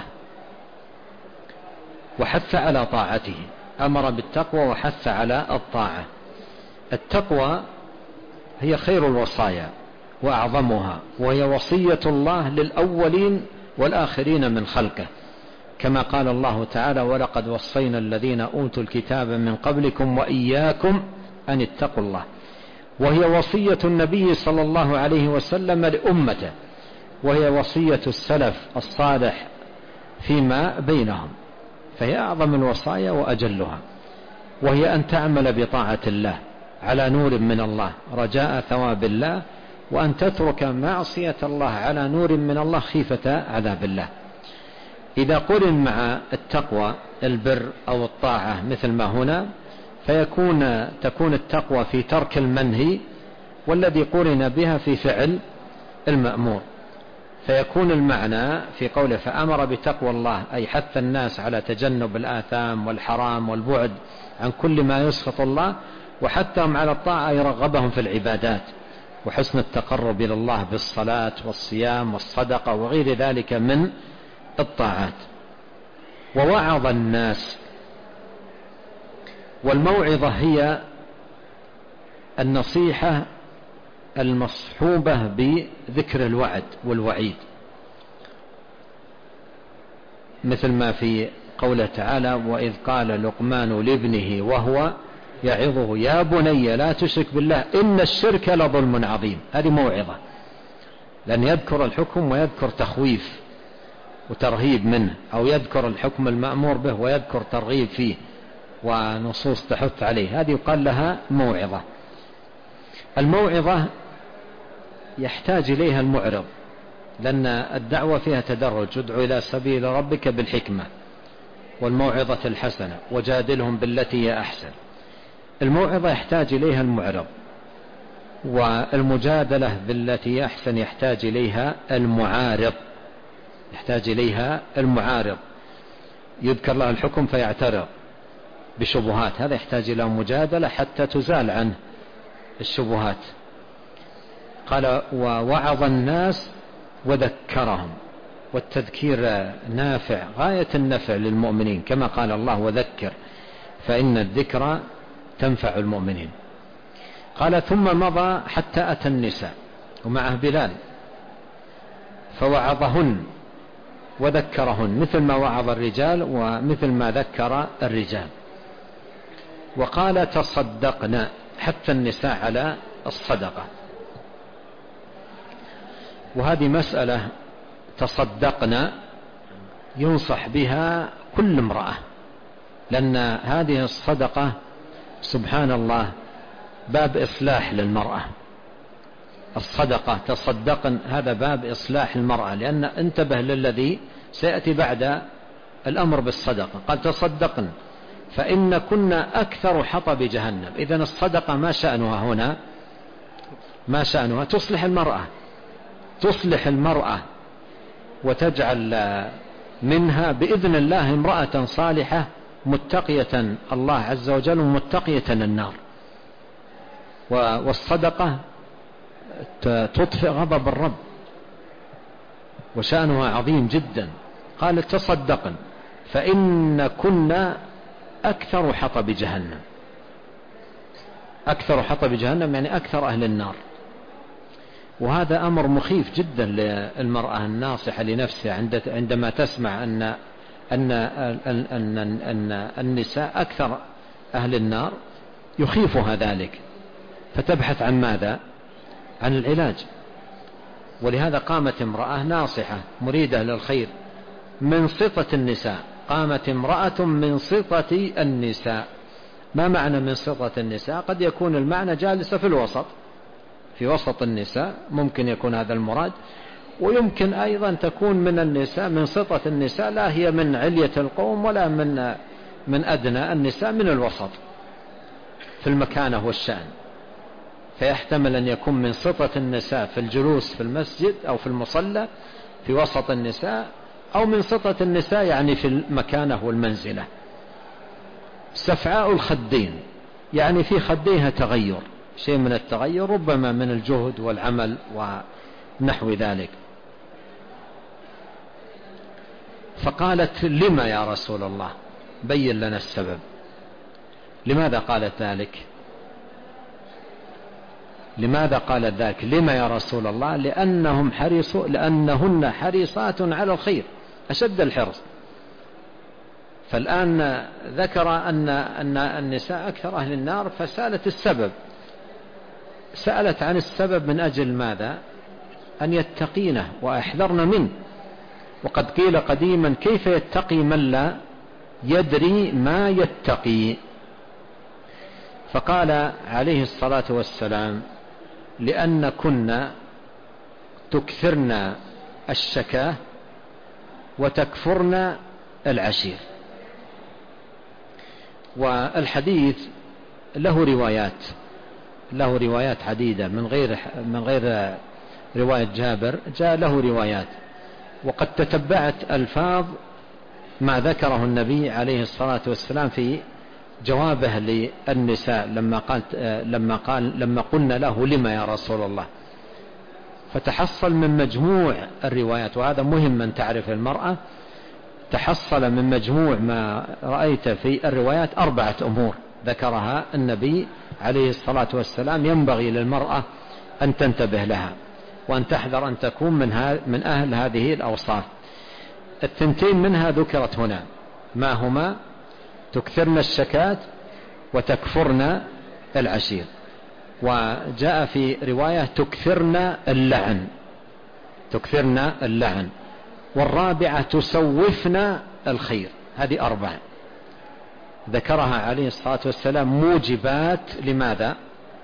وحث على طاعته. أمر بالتقوى وحث على الطاعة. التقوى هي خير الوصايا وأعظمها، وهي وصية الله للأولين والآخرين من خلقه، كما قال الله تعالى: ولقد وصينا الذين أوتوا الكتاب من قبلكم وإياكم أن اتقوا الله. وهي وصية النبي صلى الله عليه وسلم لأمته، وهي وصية السلف الصالح فيما بينهم، فهي أعظم الوصايا وأجلها. وهي أن تعمل بطاعة الله على نور من الله رجاء ثواب الله، وأن تترك معصية الله على نور من الله خيفة عذاب الله. إذا قرن مع التقوى البر أو الطاعة مثل ما هنا، تكون التقوى في ترك المنهي، والذي قرن بها في فعل المأمور. فيكون المعنى في قوله فأمر بتقوى الله أي حث الناس على تجنب الآثام والحرام والبعد عن كل ما يسخط الله، وحثهم على الطاعة أي رغبهم في العبادات وحسن التقرب إلى الله بالصلاة والصيام والصدقة وغير ذلك من الطاعات. ووعظ الناس. والموعظة هي النصيحة المصحوبة بذكر الوعد والوعيد، مثل ما في قوله تعالى: وإذ قال لقمان لابنه وهو يعظه يا بني لا تشرك بالله إن الشرك لظلم عظيم. هذه موعظة، لأن يذكر الحكم ويذكر تخويف وترهيب منه، أو يذكر الحكم المأمور به ويذكر ترغيب فيه ونصوص تحث عليه، هذه يقال لها موعظة. الموعظة يحتاج إليها المعرض، لأن الدعوة فيها تدرج: ادع إلى سبيل ربك بالحكمة والموعظة الحسنة وجادلهم بالتي هي أحسن. الموعظة يحتاج إليها المعرض، والمجادلة بالتي هي أحسن يحتاج إليها المعارض، يذكر له الحكم فيعترض بشبهات، هذا يحتاج إلى مجادلة حتى تزال عنه الشبهات. قال: ووعظ الناس وذكرهم. والتذكير نافع غاية النفع للمؤمنين، كما قال الله: وذكر فإن الذكرى تنفع المؤمنين. قال: ثم مضى حتى أتى النساء ومعه بلال فوعظهن وذكرهن مثل ما وعظ الرجال ومثل ما ذكر الرجال. وقال: تصدقنا، حتى النساء على الصدقة. وهذه مسألة تصدقنا ينصح بها كل امرأة، لأن هذه الصدقة سبحان الله باب إصلاح للمرأة. الصدقة تصدقن هذا باب إصلاح المرأة، لأن انتبه للذي سيأتي بعد الأمر بالصدقة، قال تصدقن فإن كنا أكثر حطب جهنم. إذن الصدقة ما شأنها هنا؟ ما شأنها؟ تصلح المرأة وتجعل منها بإذن الله امرأة صالحة متقية الله عز وجل ومتقية النار. والصدقة تطفئ غضب الرب وشأنها عظيم جدا. قال تصدقن فإن كنا أكثر حطب جهنم. أكثر حطب جهنم يعني أكثر أهل النار. وهذا أمر مخيف جدا للمرأة الناصحة لنفسها عندما تسمع أن النساء أكثر أهل النار، يخيفها ذلك، فتبحث عن ماذا؟ عن العلاج. ولهذا قامت امرأة ناصحة مريدة للخير من سطة النساء، قامت امرأة من سطة النساء. ما معنى من سطة النساء؟ قد يكون المعنى جالسة في الوسط، في وسط النساء، ممكن يكون هذا المراد. ويمكن أيضا تكون من النساء، من سطة النساء لا هي من علية القوم ولا من أدنى النساء، من الوسط في المكانة والشأن. فيحتمل أن يكون من سطة النساء في الجلوس في المسجد أو في المصلى في وسط النساء، أو من سطة النساء يعني في المكانة والمنزلة. سفعاء الخدين يعني في خديها تغير، شيء من التغير، ربما من الجهد والعمل ونحو ذلك. فقالت لما يا رسول الله؟ بين لنا السبب. لماذا قالت ذلك؟ لماذا قالت ذلك؟ لما يا رسول الله؟ لأنهن حريصات على الخير أشد الحرص. فالآن ذكر أن النساء أكثر أهل النار، فسألت السبب. سألت عن السبب من أجل ماذا؟ أن يتقينه وأحذرن منه. وقد قيل قديما كيف يتقي من لا يدري ما يتقي؟ فقال عليه الصلاة والسلام لأن كنا تكثرن الشكاه وتكفرن العشير. والحديث له روايات عديدة من غير رواية جابر، جاء له روايات. وقد تتبعت ألفاظ ما ذكره النبي عليه الصلاة والسلام في جوابه للنساء لما قلنا له لما يا رسول الله. فتحصل من مجموع الروايات، وهذا مهم أن تعرف المرأة، تحصل من مجموع ما رأيت في الروايات 4 أمور ذكرها النبي عليه الصلاة والسلام ينبغي للمرأة أن تنتبه لها وأن تحذر أن تكون من أهل هذه الأوصاف. 2 منها ذكرت هنا، ما هما؟ تكثرن الشكات وتكفرن العشير. وجاء في رواية تكثرن اللعن. والرابعة تسوفن الخير. هذه 4 ذكرها عليه الصلاة والسلام موجبات لماذا؟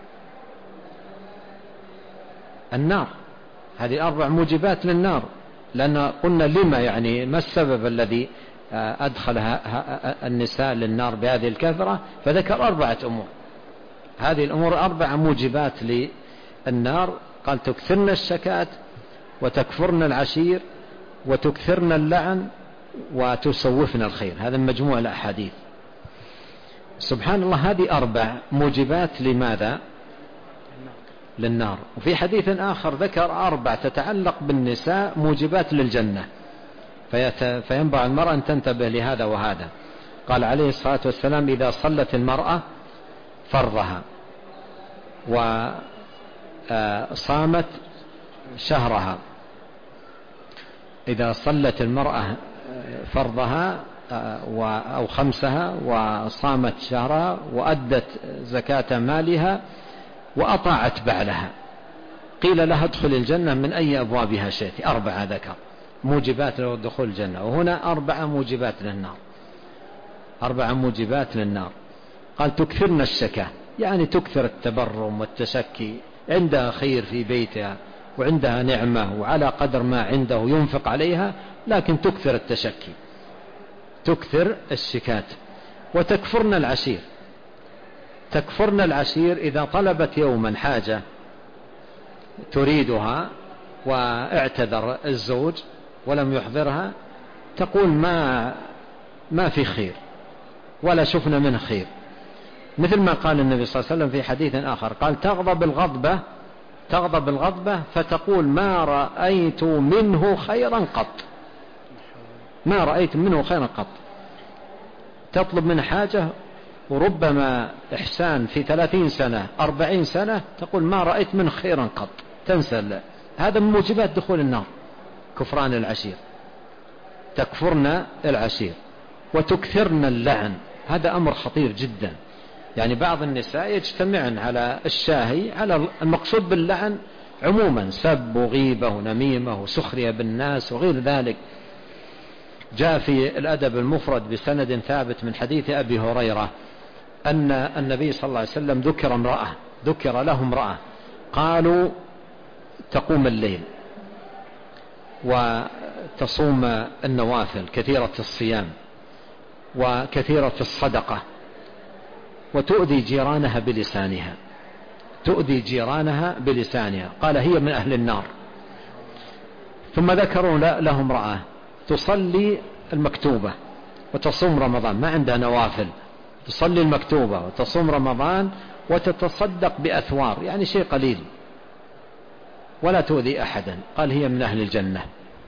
النار. هذه 4 موجبات للنار. لأن قلنا لما يعني ما السبب الذي أدخل النساء للنار بهذه الكثرة، فذكر 4 أمور. هذه الأمور 4 موجبات للنار. قال تكثرن الشكات وتكفرن العشير وتكثرن اللعن وتسوفن الخير. هذا مجموع الأحاديث. سبحان الله، هذه 4 موجبات لماذا؟ للنار. وفي حديث آخر ذكر 4 تتعلق بالنساء موجبات للجنة، فينبغي المرأة أن تنتبه لهذا وهذا. قال عليه الصلاة والسلام إذا صلت المرأة فرضها وصامت شهرها، إذا صلت المرأة فرضها أو خمسها وصامت شهرها وأدت زكاة مالها وأطاعت بعلها، قيل لها ادخل الجنة من أي أبوابها شئت. 4 ذكر. موجبات لدخول الجنة، وهنا 4 موجبات للنار، 4 موجبات للنار. قال تكثرن الشكاة، يعني تكثر التبرم والتشكي، عندها خير في بيتها وعندها نعمة وعلى قدر ما عنده ينفق عليها، لكن تكثر التشكي، تكثر الشكات. وتكفرن العشير، تكفرن العشير إذا طلبت يوما حاجة تريدها واعتذر الزوج ولم يحضرها، تقول ما في خير ولا شفنا منه خير، مثل ما قال النبي صلى الله عليه وسلم في حديث آخر، قال تغضب الغضبة فتقول ما رأيت منه خيرا قط، ما رأيت منه خيرا قط. تطلب من حاجة وربما إحسان في 30 سنة 40 سنة، تقول ما رأيت منه خيرا قط، تنسى. هذا من موجبات دخول النار، كفران العشير. تكفرن العشير. وتكثرن اللعن، هذا أمر خطير جدا. يعني بعض النساء يجتمعن على الشاهي، على المقصود باللعن عموما سب وغيبة ونميمة وسخرية بالناس وغير ذلك. جاء في الأدب المفرد بسند ثابت من حديث أبي هريرة أن النبي صلى الله عليه وسلم ذكر له امرأة قالوا تقوم الليل وتصوم النوافل، كثيرة الصيام وكثيرة الصدقة، وتؤذي جيرانها بلسانها، تؤذي جيرانها بلسانها، قال هي من أهل النار. ثم ذكروا له امرأة تصلي المكتوبة وتصوم رمضان، ما عندها نوافل، تصلي المكتوبة وتصوم رمضان وتتصدق بأثوار، يعني شيء قليل، ولا تؤذي أحدا، قال هي من أهل الجنة.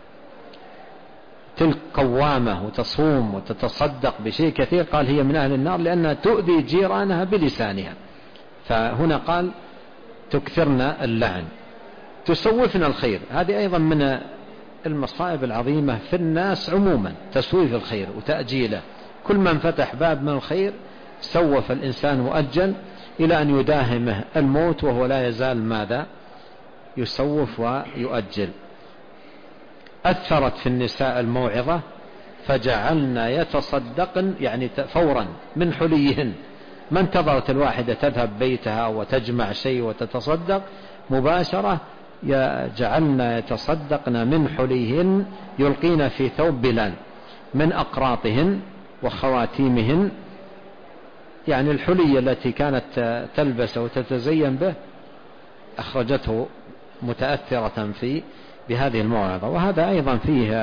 تلك قوامة وتصوم وتتصدق بشيء كثير، قال هي من أهل النار لأنها تؤذي جيرانها بلسانها. فهنا قال تكثرن اللعن. تسوفن الخير، هذه أيضا من المصائب العظيمة في الناس عموما، تسويف الخير وتأجيله. كل من فتح باب من الخير سوف الإنسان وأجل إلى أن يداهمه الموت وهو لا يزال ماذا؟ يسوف ويؤجل. أثرت في النساء الموعظة فجعلنا يتصدقن، يعني فورا من حليهن، ما انتظرت الواحدة تذهب بيتها وتجمع شيء وتتصدق، مباشرة جعلنا يتصدقن من حليهن، يلقين في ثوب بلال من أقراطهن وخواتيمهن، يعني الحلي التي كانت تلبس وتتزين به أخرجته متأثرة بهذه الموعظة. وهذا أيضا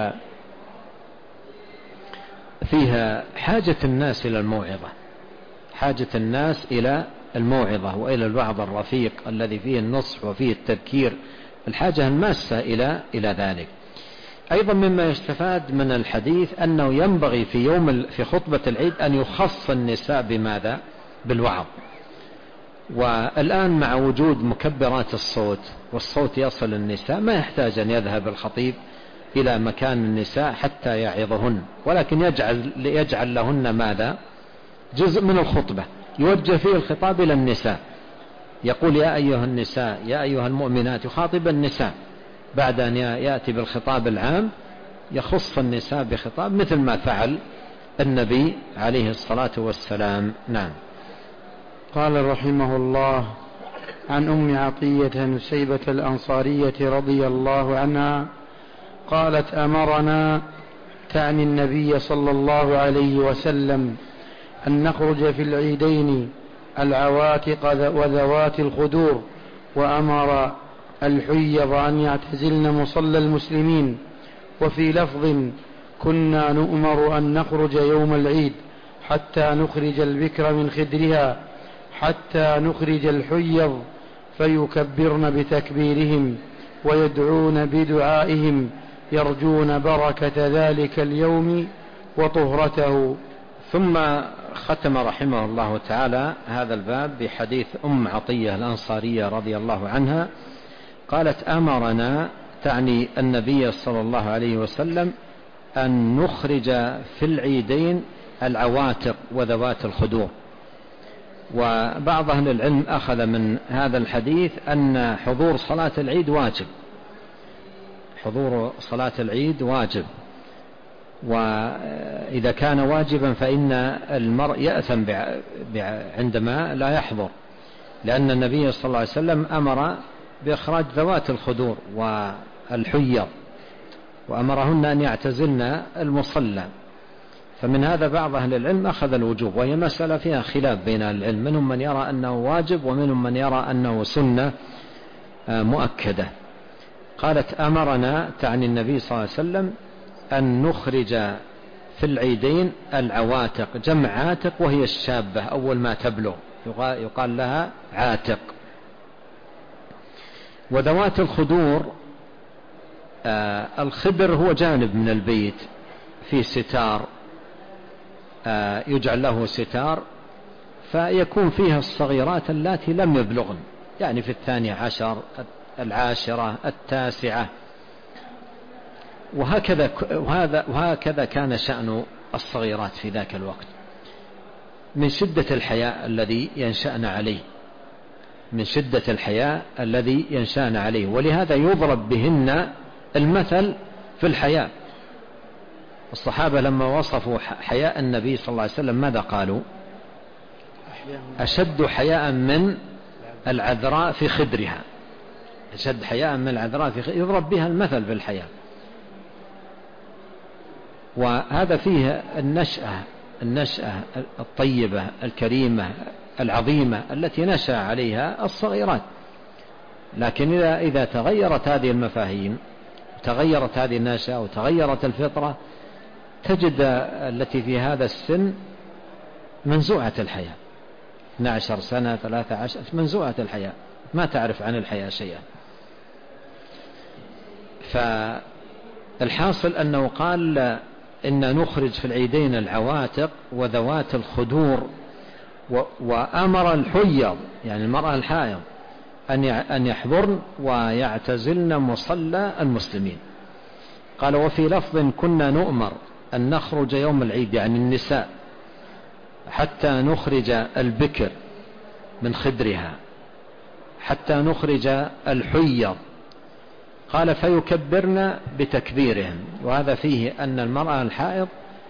فيها حاجة الناس إلى الموعظة، حاجة الناس إلى الموعظة وإلى الوعظ الرفيق الذي فيه النصح وفيه التذكير، الحاجة الماسة إلى ذلك. أيضا مما يستفاد من الحديث أنه ينبغي في خطبة العيد أن يخص النساء بماذا؟ بالوعظ. والآن مع وجود مكبرات الصوت والصوت يصل النساء، ما يحتاج أن يذهب الخطيب إلى مكان النساء حتى يعظهن، ولكن يجعل لهن ماذا؟ جزء من الخطبة يوجه فيه الخطاب إلى النساء، يقول يا أيها النساء يا أيها المؤمنات، يخاطب النساء، بعد أن يأتي بالخطاب العام يخص النساء بخطاب مثل ما فعل النبي عليه الصلاة والسلام. نعم. قال رحمه الله: عن أم عطية نسيبة الأنصارية رضي الله عنها قالت: أمرنا، تعني النبي صلى الله عليه وسلم، أن نخرج في العيدين العواتق وذوات الخدور، وأمر الحيض أن يعتزلن مصلى المسلمين. وفي لفظ: كنا نؤمر أن نخرج يوم العيد حتى نخرج البكر من خدرها، حتى نخرج الحيض فيكبرن بتكبيرهم ويدعون بدعائهم، يرجون بركة ذلك اليوم وطهرته. ثم ختم رحمه الله تعالى هذا الباب بحديث أم عطية الأنصارية رضي الله عنها قالت: أمرنا، تعني النبي صلى الله عليه وسلم، أن نخرج في العيدين العواتق وذوات الخدور. وبعض أهل العلم أخذ من هذا الحديث أن حضور صلاة العيد واجب، حضور صلاة العيد واجب، وإذا كان واجبا فإن المرء يأثم عندما لا يحضر، لأن النبي صلى الله عليه وسلم أمر بإخراج ذوات الخدور والحيض، وأمرهن أن يعتزلن المصلى. فمن هذا بعض أهل العلم أخذ الوجوب، وهي مسألة فيها خلاف بين العلم، منهم من يرى أنه واجب ومنهم من يرى أنه سنة مؤكدة. قالت أمرنا، تعني النبي صلى الله عليه وسلم، أن نخرج في العيدين العواتق، جمع عاتق وهي الشابة أول ما تبلغ يقال لها عاتق. وذوات الخدور الخدر هو جانب من البيت فيه ستار، يجعل له ستار، فيكون فيها الصغيرات التي لم يبلغن، يعني في 12 10 9، وهكذا كان شأن الصغيرات في ذاك الوقت من شدة الحياء الذي ينشأن عليه، من شدة الحياء الذي ينشأن عليه، ولهذا يضرب بهن المثل في الحياء. الصحابة لما وصفوا حياء النبي صلى الله عليه وسلم ماذا قالوا؟ أشد حياء من العذراء في خدرها، أشد حياء من العذراء في خدرها، يضرب بها المثل في الحياء. وهذا فيه النشأة الطيبة الكريمة العظيمة التي نشأ عليها الصغيرات. لكن إذا تغيرت هذه المفاهيم، تغيرت هذه النشأة وتغيرت الفطرة، تجد التي في هذا السن منزوعة الحياة، 12 سنة 13 منزوعة الحياة، ما تعرف عن الحياة شيئا. فالحاصل أنه قال إن نخرج في العيدين العواتق وذوات الخدور، وأمر الحيض يعني المرأة الحائض أن يحضرن ويعتزلن مصلى المسلمين. قال وفي لفظ كنا نؤمر أن نخرج يوم العيد، يعني النساء، حتى نخرج البكر من خدرها، حتى نخرج الحيض. قال فيكبرن بتكبيرهم، وهذا فيه أن المرأة الحائض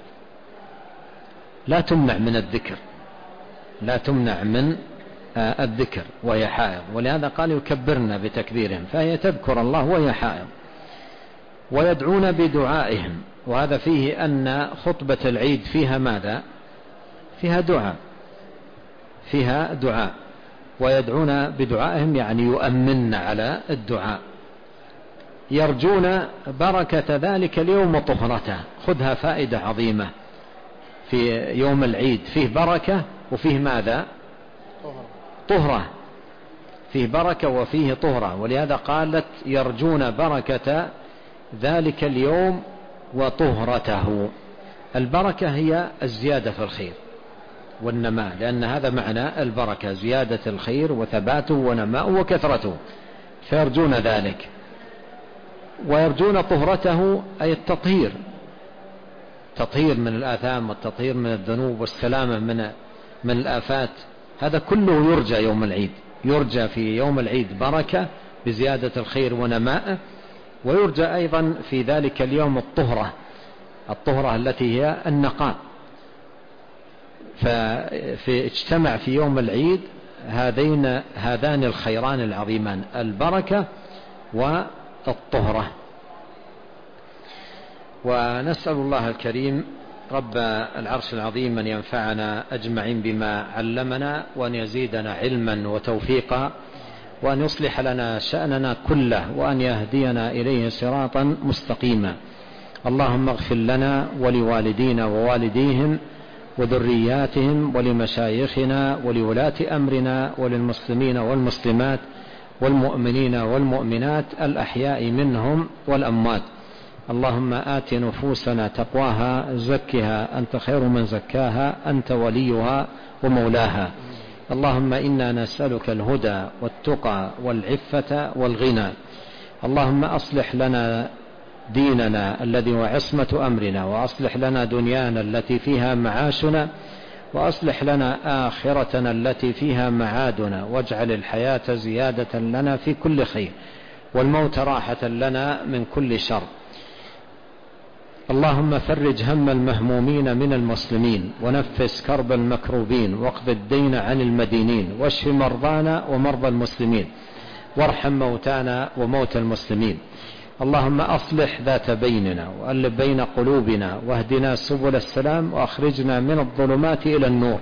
لا تمنع من الذكر، لا تمنع من الذكر وهي حائض، ولهذا قال يكبرن بتكبيرهم، فهي تذكر الله وهي حائض. ويدعون بدعائهم، وهذا فيه أن خطبة العيد فيها ماذا؟ فيها دعاء، فيها دعاء. ويدعون بدعائهم يعني يؤمن على الدعاء. يرجون بركة ذلك اليوم وطهرته. خذها فائدة عظيمة في يوم العيد، فيه بركة وفيه ماذا؟ طهرة، فيه بركة وفيه طهرة. ولهذا قالت يرجون بركة ذلك اليوم وطهرته. البركة هي الزيادة في الخير والنماء، لأن هذا معنى البركة، زيادة الخير وثباته ونماء وكثرته، فيرجون ذلك. ويرجون طهرته أي التطهير، تطهير من الآثام والتطهير من الذنوب والسلامة من الآفات، هذا كله يرجى يوم العيد. يرجى في يوم العيد بركة بزيادة الخير ونماءه، ويرجى أيضا في ذلك اليوم الطهرة التي هي النقاء. فاجتمع في يوم العيد هذان الخيران العظيمان، البركة والطهرة. ونسأل الله الكريم رب العرش العظيم أن ينفعنا أجمعين بما علمنا، وأن يزيدنا علما وتوفيقا، وأن يصلح لنا شأننا كله، وأن يهدينا إليه صراطا مستقيما. اللهم اغفر لنا ولوالدينا ووالديهم وذرياتهم ولمشايخنا ولولاة أمرنا وللمسلمين والمسلمات والمؤمنين والمؤمنات الأحياء منهم والأموات. اللهم آت نفوسنا تقواها، زكها أنت خير من زكاها، أنت وليها ومولاها. اللهم إنا نسألك الهدى والتقى والعفة والغنى. اللهم أصلح لنا ديننا الذي هو عصمة أمرنا، وأصلح لنا دنيانا التي فيها معاشنا، وأصلح لنا آخرتنا التي فيها معادنا، واجعل الحياة زيادة لنا في كل خير، والموت راحة لنا من كل شر. اللهم فرج هم المهمومين من المسلمين، ونفس كرب المكروبين، واقض الدين عن المدينين، واشف مرضانا ومرضى المسلمين، وارحم موتانا وموتى المسلمين. اللهم أصلح ذات بيننا، وألف بين قلوبنا، واهدنا سبل السلام، وأخرجنا من الظلمات إلى النور،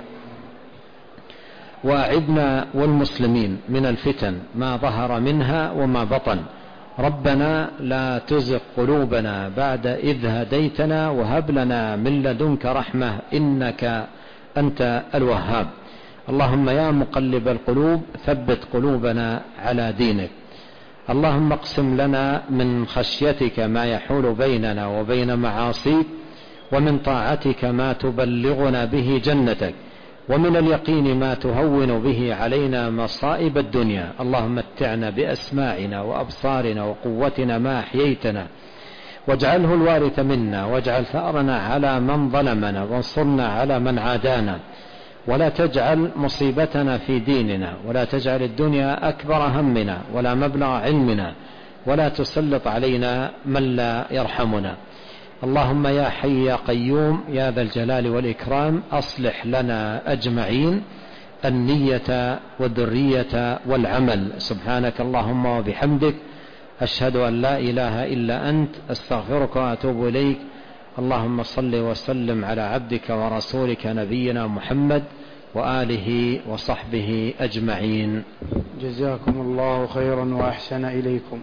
وأعذنا والمسلمين من الفتن ما ظهر منها وما بطن. ربنا لا تزغ قلوبنا بعد إذ هديتنا، وهب لنا من لدنك رحمة إنك أنت الوهاب. اللهم يا مقلب القلوب ثبت قلوبنا على دينك. اللهم اقسم لنا من خشيتك ما يحول بيننا وبين معاصيك، ومن طاعتك ما تبلغنا به جنتك، ومن اليقين ما تهون به علينا مصائب الدنيا. اللهم متعنا بأسماعنا وأبصارنا وقوتنا ما أحييتنا، واجعله الوارث منا، واجعل ثأرنا على من ظلمنا، وانصرنا على من عادانا، ولا تجعل مصيبتنا في ديننا، ولا تجعل الدنيا أكبر همنا ولا مبلغ علمنا، ولا تسلط علينا من لا يرحمنا. اللهم يا حي يا قيوم يا ذا الجلال والإكرام، أصلح لنا أجمعين النية والذرية والعمل. سبحانك اللهم وبحمدك، أشهد أن لا إله إلا أنت، أستغفرك وأتوب إليك. اللهم صل وسلم على عبدك ورسولك نبينا محمد وآله وصحبه أجمعين. جزاكم الله خيرا وأحسن إليكم.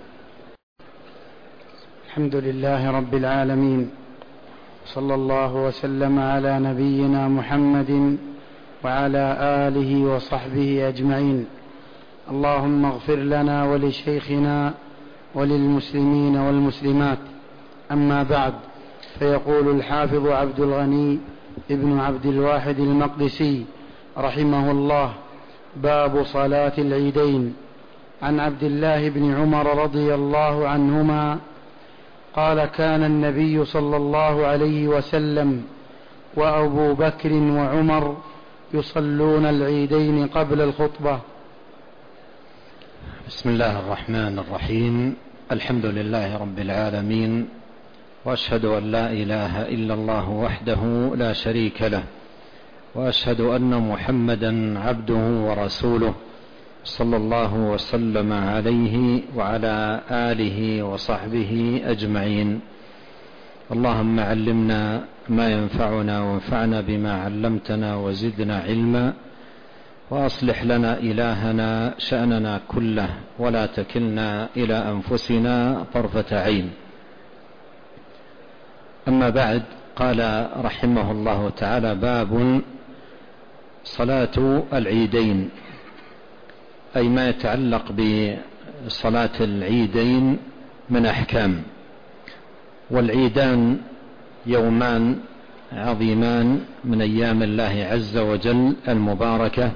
الحمد لله رب العالمين، صلى الله وسلم على نبينا محمد وعلى آله وصحبه أجمعين. اللهم اغفر لنا ولشيخنا وللمسلمين والمسلمات. أما بعد، فيقول الحافظ عبد الغني ابن عبد الواحد المقدسي رحمه الله: باب صلاة العيدين. عن عبد الله بن عمر رضي الله عنهما قال: كان النبي صلى الله عليه وسلم وأبو بكر وعمر يصلون العيدين قبل الخطبة. بسم الله الرحمن الرحيم. الحمد لله رب العالمين، وأشهد أن لا إله إلا الله وحده لا شريك له، وأشهد أن محمدا عبده ورسوله، صلى الله وسلم عليه وعلى آله وصحبه أجمعين. اللهم علمنا ما ينفعنا، وانفعنا بما علمتنا، وزدنا علما، وأصلح لنا إلهنا شأننا كله، ولا تكلنا إلى أنفسنا طرفة عين. أما بعد، قال رحمه الله تعالى: باب صلاة العيدين، أي ما يتعلق بصلاة العيدين من أحكام. والعيدان يومان عظيمان من أيام الله عز وجل المباركة،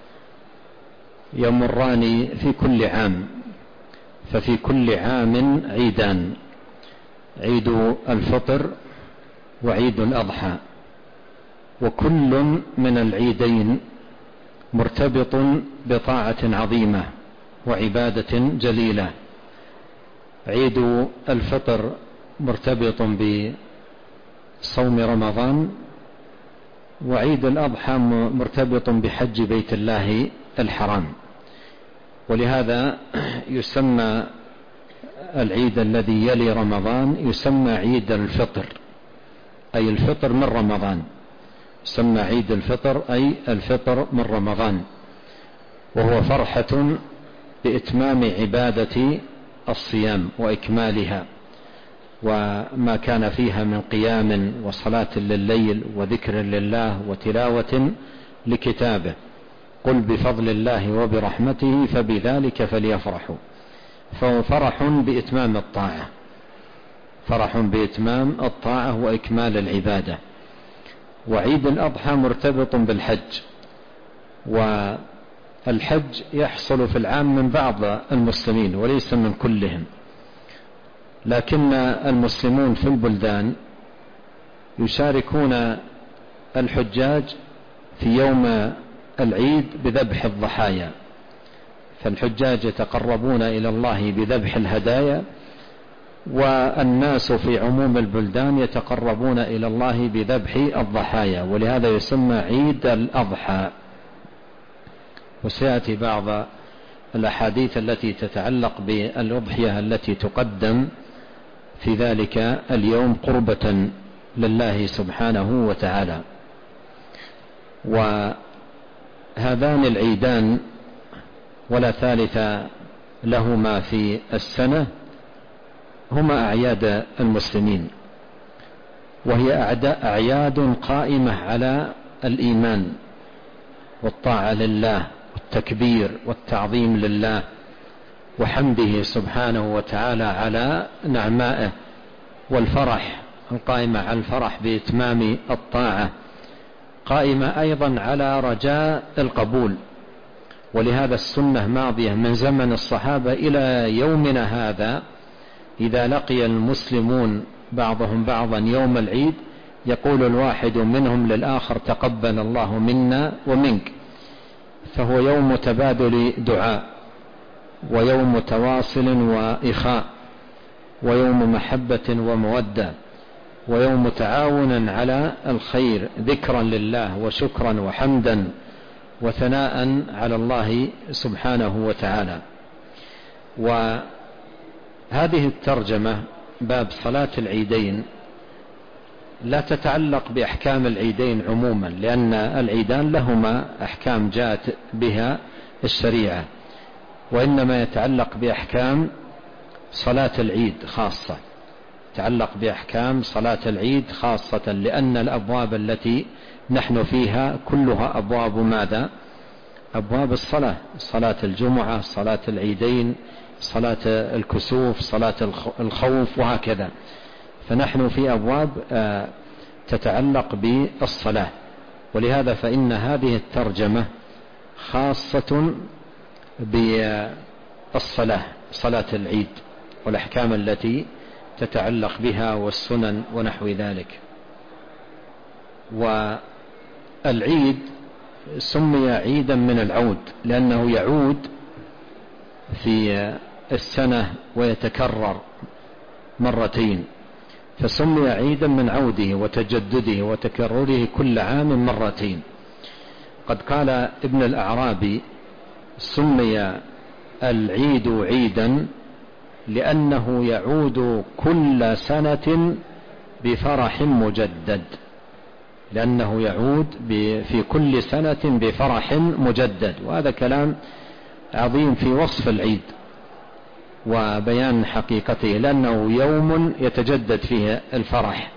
يمران في كل عام، ففي كل عام عيدان: عيد الفطر وعيد الأضحى، وكل من العيدين مرتبط بطاعة عظيمة وعبادة جليلة. عيد الفطر مرتبط بصوم رمضان، وعيد الأضحى مرتبط بحج بيت الله الحرام. ولهذا يسمى العيد الذي يلي رمضان يسمى عيد الفطر، أي الفطر من رمضان، يسمى عيد الفطر أي الفطر من رمضان، وهو فرحة بإتمام عبادة الصيام وإكمالها، وما كان فيها من قيام وصلاة لليل وذكر لله وتلاوة لكتابه. قل بفضل الله وبرحمته فبذلك فليفرحوا. فهو فرح بإتمام الطاعة، فرح بإتمام الطاعة وإكمال العبادة. وعيد الأضحى مرتبط بالحج، والحج يحصل في العام من بعض المسلمين وليس من كلهم، لكن المسلمون في البلدان يشاركون الحجاج في يوم العيد بذبح الضحايا، فالحجاج يتقربون إلى الله بذبح الهدايا، والناس في عموم البلدان يتقربون إلى الله بذبح الضحايا، ولهذا يسمى عيد الأضحى. وسيأتي بعض الأحاديث التي تتعلق بالأضحية التي تقدم في ذلك اليوم قربة لله سبحانه وتعالى. وهذان العيدان ولا ثالث لهما في السنة هما أعياد المسلمين، وهي أعياد قائمة على الإيمان والطاعة لله والتكبير والتعظيم لله وحمده سبحانه وتعالى على نعمائه، والفرح القائمة على الفرح بإتمام الطاعة، قائمة أيضا على رجاء القبول. ولهذا السنة ماضية من زمن الصحابة إلى يومنا هذا، إذا لقي المسلمون بعضهم بعضا يوم العيد يقول الواحد منهم للآخر تقبل الله منا ومنك، فهو يوم تبادل دعاء، ويوم تواصل وإخاء، ويوم محبة ومودة، ويوم تعاون على الخير، ذكرا لله وشكرا وحمدا وثناء على الله سبحانه وتعالى. وهذه الترجمة باب صلاة العيدين لا تتعلق بأحكام العيدين عموما، لأن العيدان لهما أحكام جاءت بها الشريعة، وإنما يتعلق بأحكام صلاة العيد خاصة، يتعلق بأحكام صلاة العيد خاصة، لأن الأبواب التي نحن فيها كلها أبواب ماذا؟ أبواب الصلاة، صلاة الجمعة، صلاة العيدين، صلاة الكسوف، صلاة الخوف، وهكذا. فنحن في أبواب تتعلق بالصلاة، ولهذا فإن هذه الترجمة خاصة بالصلاة، صلاة العيد والأحكام التي تتعلق بها والسنن ونحو ذلك. والعيد سمي عيدا من العود، لأنه يعود في السنة ويتكرر مرتين، فسمي عيدا من عوده وتجدده وتكرره كل عام مرتين. قد قال ابن الأعرابي سمي العيد عيدا لأنه يعود كل سنة بفرح مجدد، لأنه يعود في كل سنة بفرح مجدد. وهذا كلام عظيم في وصف العيد وبيان حقيقته، لأنه يوم يتجدد فيه الفرح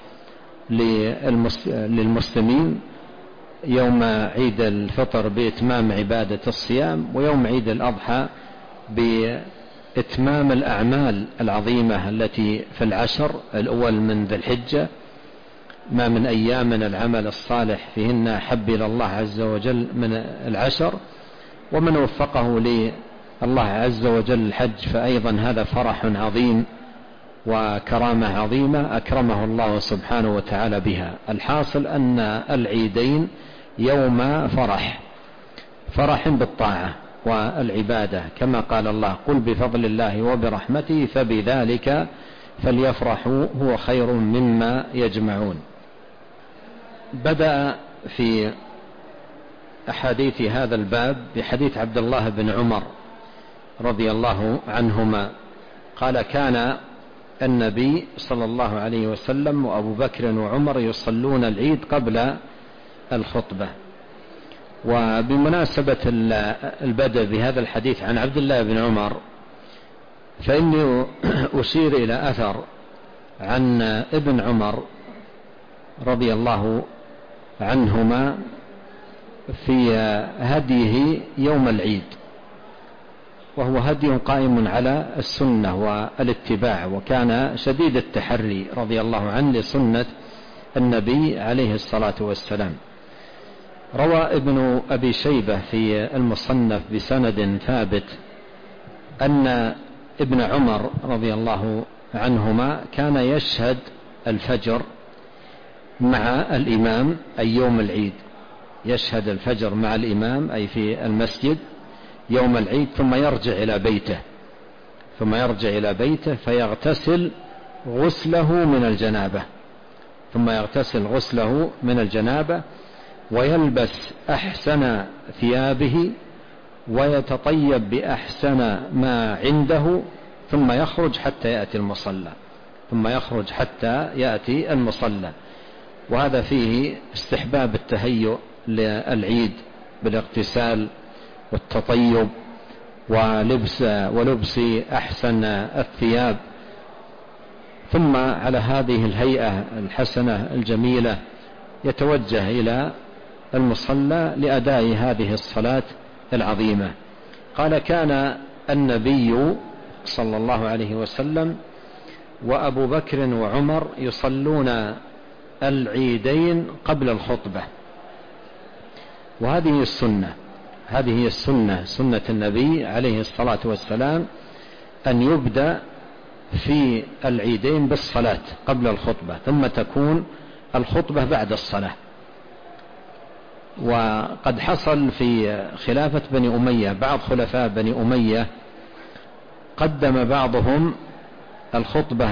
للمسلمين، يوم عيد الفطر بإتمام عبادة الصيام، ويوم عيد الأضحى بإتمام الأعمال العظيمة التي في العشر الأول من ذي الحجة. ما من أيام من العمل الصالح فيهن أحب إلى الله عز وجل من العشر، ومن وفقه لله عز وجل الحج فأيضا هذا فرح عظيم وكرامة عظيمة أكرمه الله سبحانه وتعالى بها. الحاصل أن العيدين يوم فرح بالطاعة والعبادة، كما قال الله قل بفضل الله وبرحمته فبذلك فليفرحوا هو خير مما يجمعون. بدأ في أحاديث هذا الباب بحديث عبد الله بن عمر رضي الله عنهما قال كان النبي صلى الله عليه وسلم وأبو بكر وعمر يصلون العيد قبل الخطبة. وبمناسبة البدء بهذا الحديث عن عبد الله بن عمر، فإني أشير إلى أثر عن ابن عمر رضي الله عنهما في هديه يوم العيد، وهو هدي قائم على السنة والاتباع، وكان شديد التحري رضي الله عنه لسنة النبي عليه الصلاة والسلام. روى ابن أبي شيبة في المصنف بسند ثابت أن ابن عمر رضي الله عنهما كان يشهد الفجر مع الإمام أي يوم العيد، يشهد الفجر مع الإمام أي في المسجد يوم العيد ثم يرجع إلى بيته فيغتسل غسله من الجنابة ويلبس أحسن ثيابه ويتطيب بأحسن ما عنده ثم يخرج حتى يأتي المصلى. وهذا فيه استحباب التهيؤ للعيد بالاغتسال والتطيب ولبس أحسن الثياب، ثم على هذه الهيئة الحسنة الجميلة يتوجه إلى المصلى لأداء هذه الصلاة العظيمة. قال: كان النبي صلى الله عليه وسلم وأبو بكر وعمر يصلون العيدين قبل الخطبة. وهذه السنة، سنة النبي عليه الصلاة والسلام أن يبدأ في العيدين بالصلاة قبل الخطبة، ثم تكون الخطبة بعد الصلاة. وقد حصل في خلافة بني أمية بعض خلفاء بني أمية قدم بعضهم الخطبة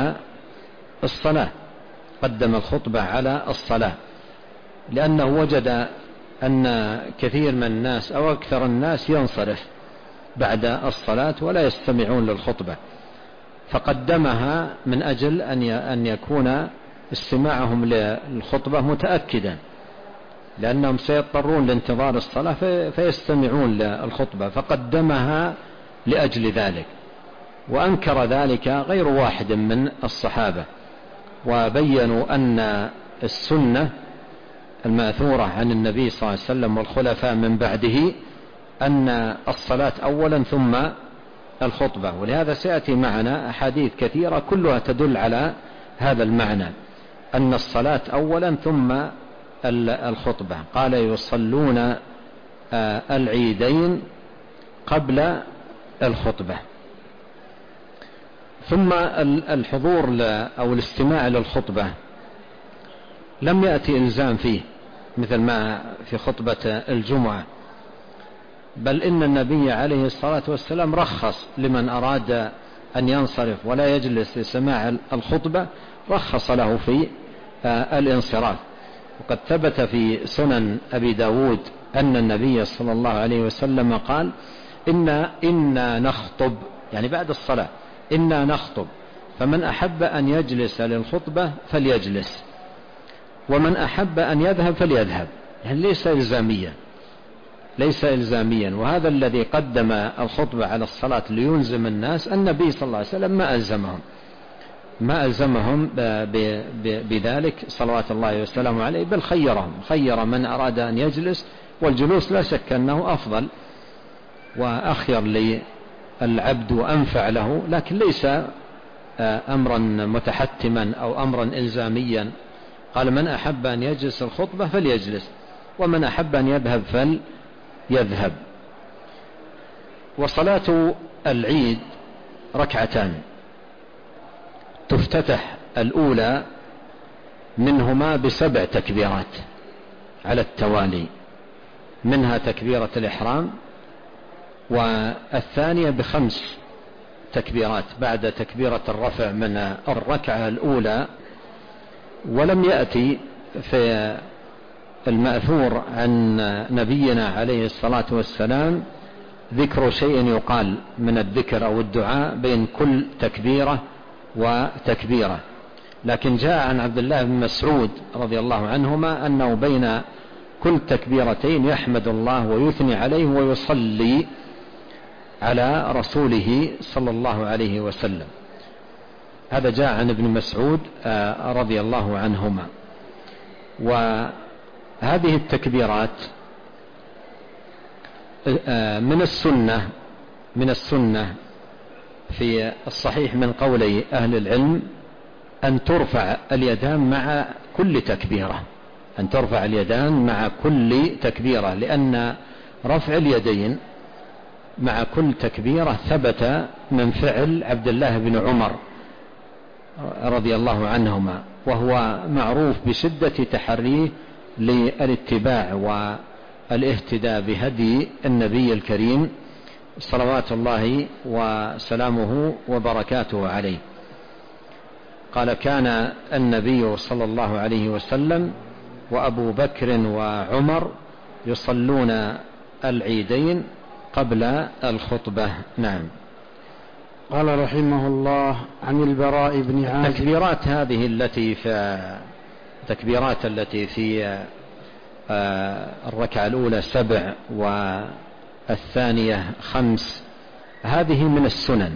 على الصلاة، لأنه وجد أن كثير من الناس أو أكثر الناس ينصرف بعد الصلاة ولا يستمعون للخطبة، فقدمها من أجل أن يكون استماعهم للخطبة متأكدا، لأنهم سيضطرون لانتظار الصلاة فيستمعون للخطبة، فقدمها لأجل ذلك. وأنكر ذلك غير واحد من الصحابة، وبينوا أن السنة الماثورة عن النبي صلى الله عليه وسلم والخلفاء من بعده أن الصلاة أولا ثم الخطبة. ولهذا سيأتي معنا أحاديث كثيرة كلها تدل على هذا المعنى، أن الصلاة أولا ثم الخطبة. قال: يصلون العيدين قبل الخطبة. ثم الحضور أو الاستماع للخطبة لم يأتي إلزام فيه مثل ما في خطبة الجمعة، بل إن النبي عليه الصلاة والسلام رخص لمن أراد أن ينصرف ولا يجلس لسماع الخطبة، رخص له في الانصراف. وقد ثبت في سنن أبي داود أن النبي صلى الله عليه وسلم قال: إنا نخطب، يعني بعد الصلاة إنا نخطب، فمن أحب أن يجلس للخطبة فليجلس، ومن أحب أن يذهب فليذهب. يعني ليس إلزاميا. وهذا الذي قدم الخطبة على الصلاة ليلزم الناس النبي صلى الله عليه وسلم ما ألزمهم بذلك صلوات الله وسلامه عليه، بل خير من أراد أن يجلس، والجلوس لا شك أنه أفضل وأخير للعبد وأنفع له، لكن ليس أمرا متحتما أو أمرا إلزاميا. قال: من أحب أن يجلس الخطبة فليجلس، ومن أحب أن يذهب فليذهب. وصلاة العيد ركعتان، تفتتح الأولى منهما ب7 تكبيرات على التوالي، منها تكبيرة الإحرام، والثانية ب5 تكبيرات بعد تكبيرة الرفع من الركعة الأولى. ولم يأتي في المأثور عن نبينا عليه الصلاة والسلام ذكر شيء يقال من الذكر أو الدعاء بين كل تكبيرة وتكبيرة، لكن جاء عن عبد الله بن مسعود رضي الله عنهما أنه بين كل تكبيرتين يحمد الله ويثني عليه ويصلي على رسوله صلى الله عليه وسلم. هذا جاء عن ابن مسعود رضي الله عنهما. وهذه التكبيرات من السنة في الصحيح من قولي أهل العلم أن ترفع اليدان مع كل تكبيرة، لأن رفع اليدين مع كل تكبيرة ثبت من فعل عبد الله بن عمر رضي الله عنهما، وهو معروف بشدة تحريه للاتباع والاهتداء بهدي النبي الكريم صلوات الله وسلامه وبركاته عليه. قال: كان النبي صلى الله عليه وسلم وأبو بكر وعمر يصلون العيدين قبل الخطبة. نعم. قال رحمه الله: عن البراء بن عازب. التكبيرات هذه التي في الركعة الأولى 7 والثانية 5، هذه من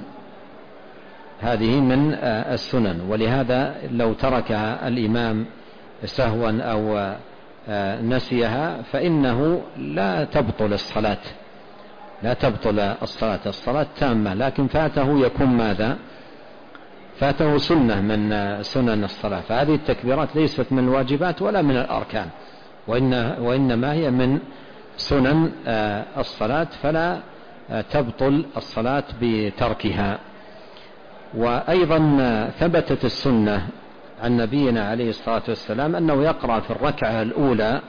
السنن، ولهذا لو تركها الإمام سهوا أو نسيها فإنه لا تبطل الصلاة تامة، لكن فاته يكون ماذا؟ فاته سنة من سنن الصلاة. فهذه التكبيرات ليست من الواجبات ولا من الأركان، وإنما هي من سنن الصلاة، فلا تبطل الصلاة بتركها. وأيضا ثبتت السنة عن نبينا عليه الصلاة والسلام أنه يقرأ في الركعة الأولى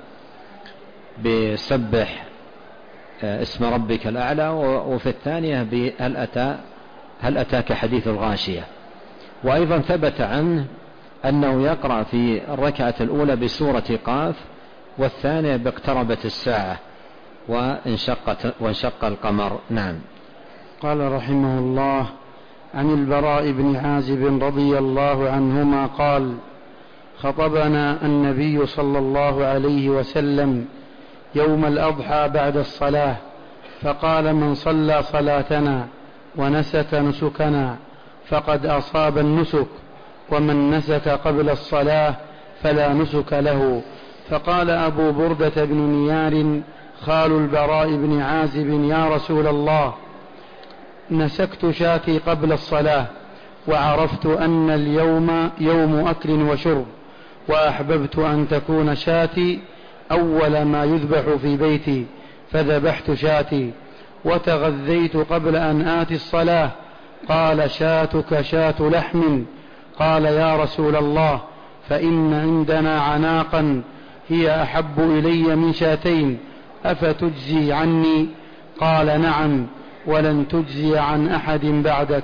بسبح اسم ربك الأعلى، وفي الثانية هل أتاك حديث الغاشية. وأيضا ثبت عنه أنه يقرأ في الركعة الأولى بسورة قاف، والثانية باقتربت الساعة وانشق القمر. نعم. قال رحمه الله: عن البراء بن عازب رضي الله عنهما قال: خطبنا النبي صلى الله عليه وسلم يوم الأضحى بعد الصلاة، فقال: من صلى صلاتنا ونسك نسكنا فقد أصاب النسك، ومن نسك قبل الصلاة فلا نسك له. فقال أبو بردة بن نيار خال البراء بن عازب: يا رسول الله، نسكت شاتي قبل الصلاة، وعرفت أن اليوم يوم أكل وشرب، وأحببت أن تكون شاتي أول ما يذبح في بيتي، فذبحت شاتي وتغذيت قبل أن آتي الصلاة. قال: شاتك شاة لحم. قال: يا رسول الله، فإن عندنا عناقا هي أحب إلي من شاتين، أفتجزي عني؟ قال: نعم، ولن تجزي عن أحد بعدك.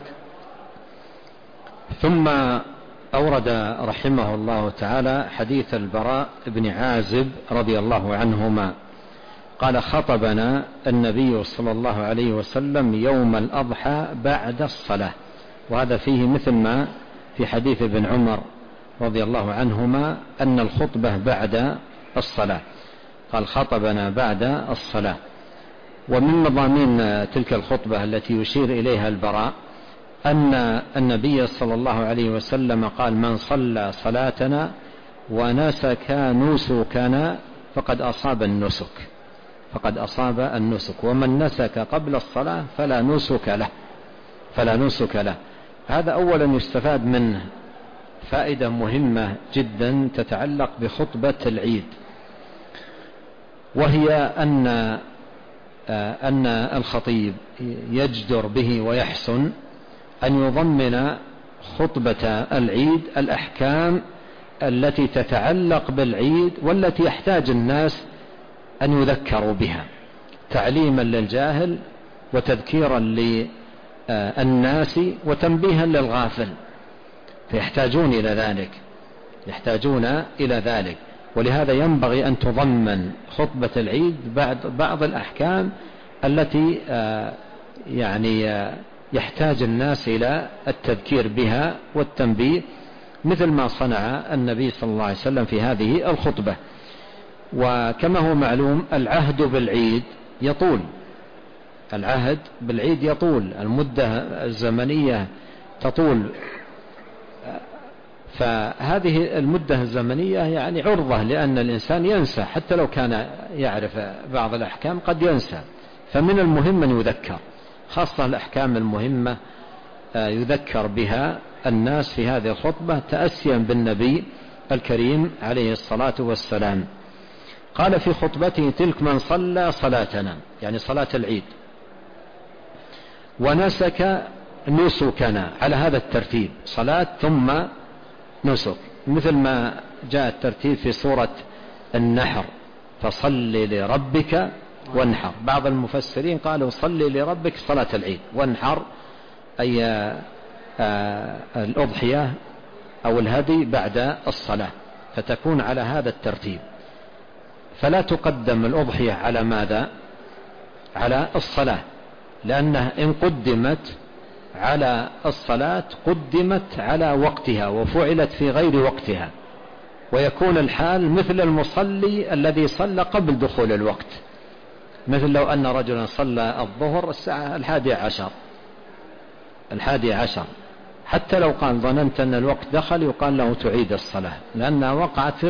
ثم أورد رحمه الله تعالى حديث البراء بن عازب رضي الله عنهما قال: خطبنا النبي صلى الله عليه وسلم يوم الأضحى بعد الصلاة. وهذا فيه مثل ما في حديث ابن عمر رضي الله عنهما أن الخطبة بعد الصلاة، قال: خطبنا بعد الصلاة. ومن مضامين تلك الخطبة التي يشير إليها البراء أن النبي صلى الله عليه وسلم قال: من صلى صلاتنا ونسك نسكنا فقد أصاب النسك، ومن نسك قبل الصلاة فلا نسك له. هذا أولا يستفاد منه فائدة مهمة جدا تتعلق بخطبة العيد، وهي أن الخطيب يجدر به ويحسن أن يضمن خطبة العيد الأحكام التي تتعلق بالعيد والتي يحتاج الناس أن يذكروا بها، تعليما للجاهل وتذكيرا للناس وتنبيها للغافل، فيحتاجون إلى ذلك. ولهذا ينبغي أن تضمن خطبة العيد بعض الأحكام التي يحتاج الناس إلى التذكير بها والتنبيه، مثل ما صنع النبي صلى الله عليه وسلم في هذه الخطبة. وكما هو معلوم العهد بالعيد يطول، المدة الزمنية تطول، فهذه المدة الزمنية عرضة لأن الإنسان ينسى، حتى لو كان يعرف بعض الأحكام قد ينسى. فمن المهم أن يذكر، خاصة الأحكام المهمة يذكر بها الناس في هذه الخطبة تأسيا بالنبي الكريم عليه الصلاة والسلام. قال في خطبته تلك: من صلى صلاتنا، يعني صلاة العيد، ونسك نسكنا، على هذا الترتيب، صلاة ثم نسك، مثل ما جاء الترتيب في سورة النحر: فصل لربك وانحر. بعض المفسرين قالوا صلي لربك صلاة العيد، وانحر أي الأضحية أو الهدي بعد الصلاة، فتكون على هذا الترتيب. فلا تقدم الأضحية على ماذا؟ على الصلاة، لأنها إن قدمت على الصلاة قدمت على وقتها وفعلت في غير وقتها، ويكون الحال مثل المصلي الذي صلى قبل دخول الوقت، مثل لو أن رجلا صلى الظهر الساعة 11، حتى لو قال ظننت أن الوقت دخل يقال له تعيد الصلاة، لأنها وقعت في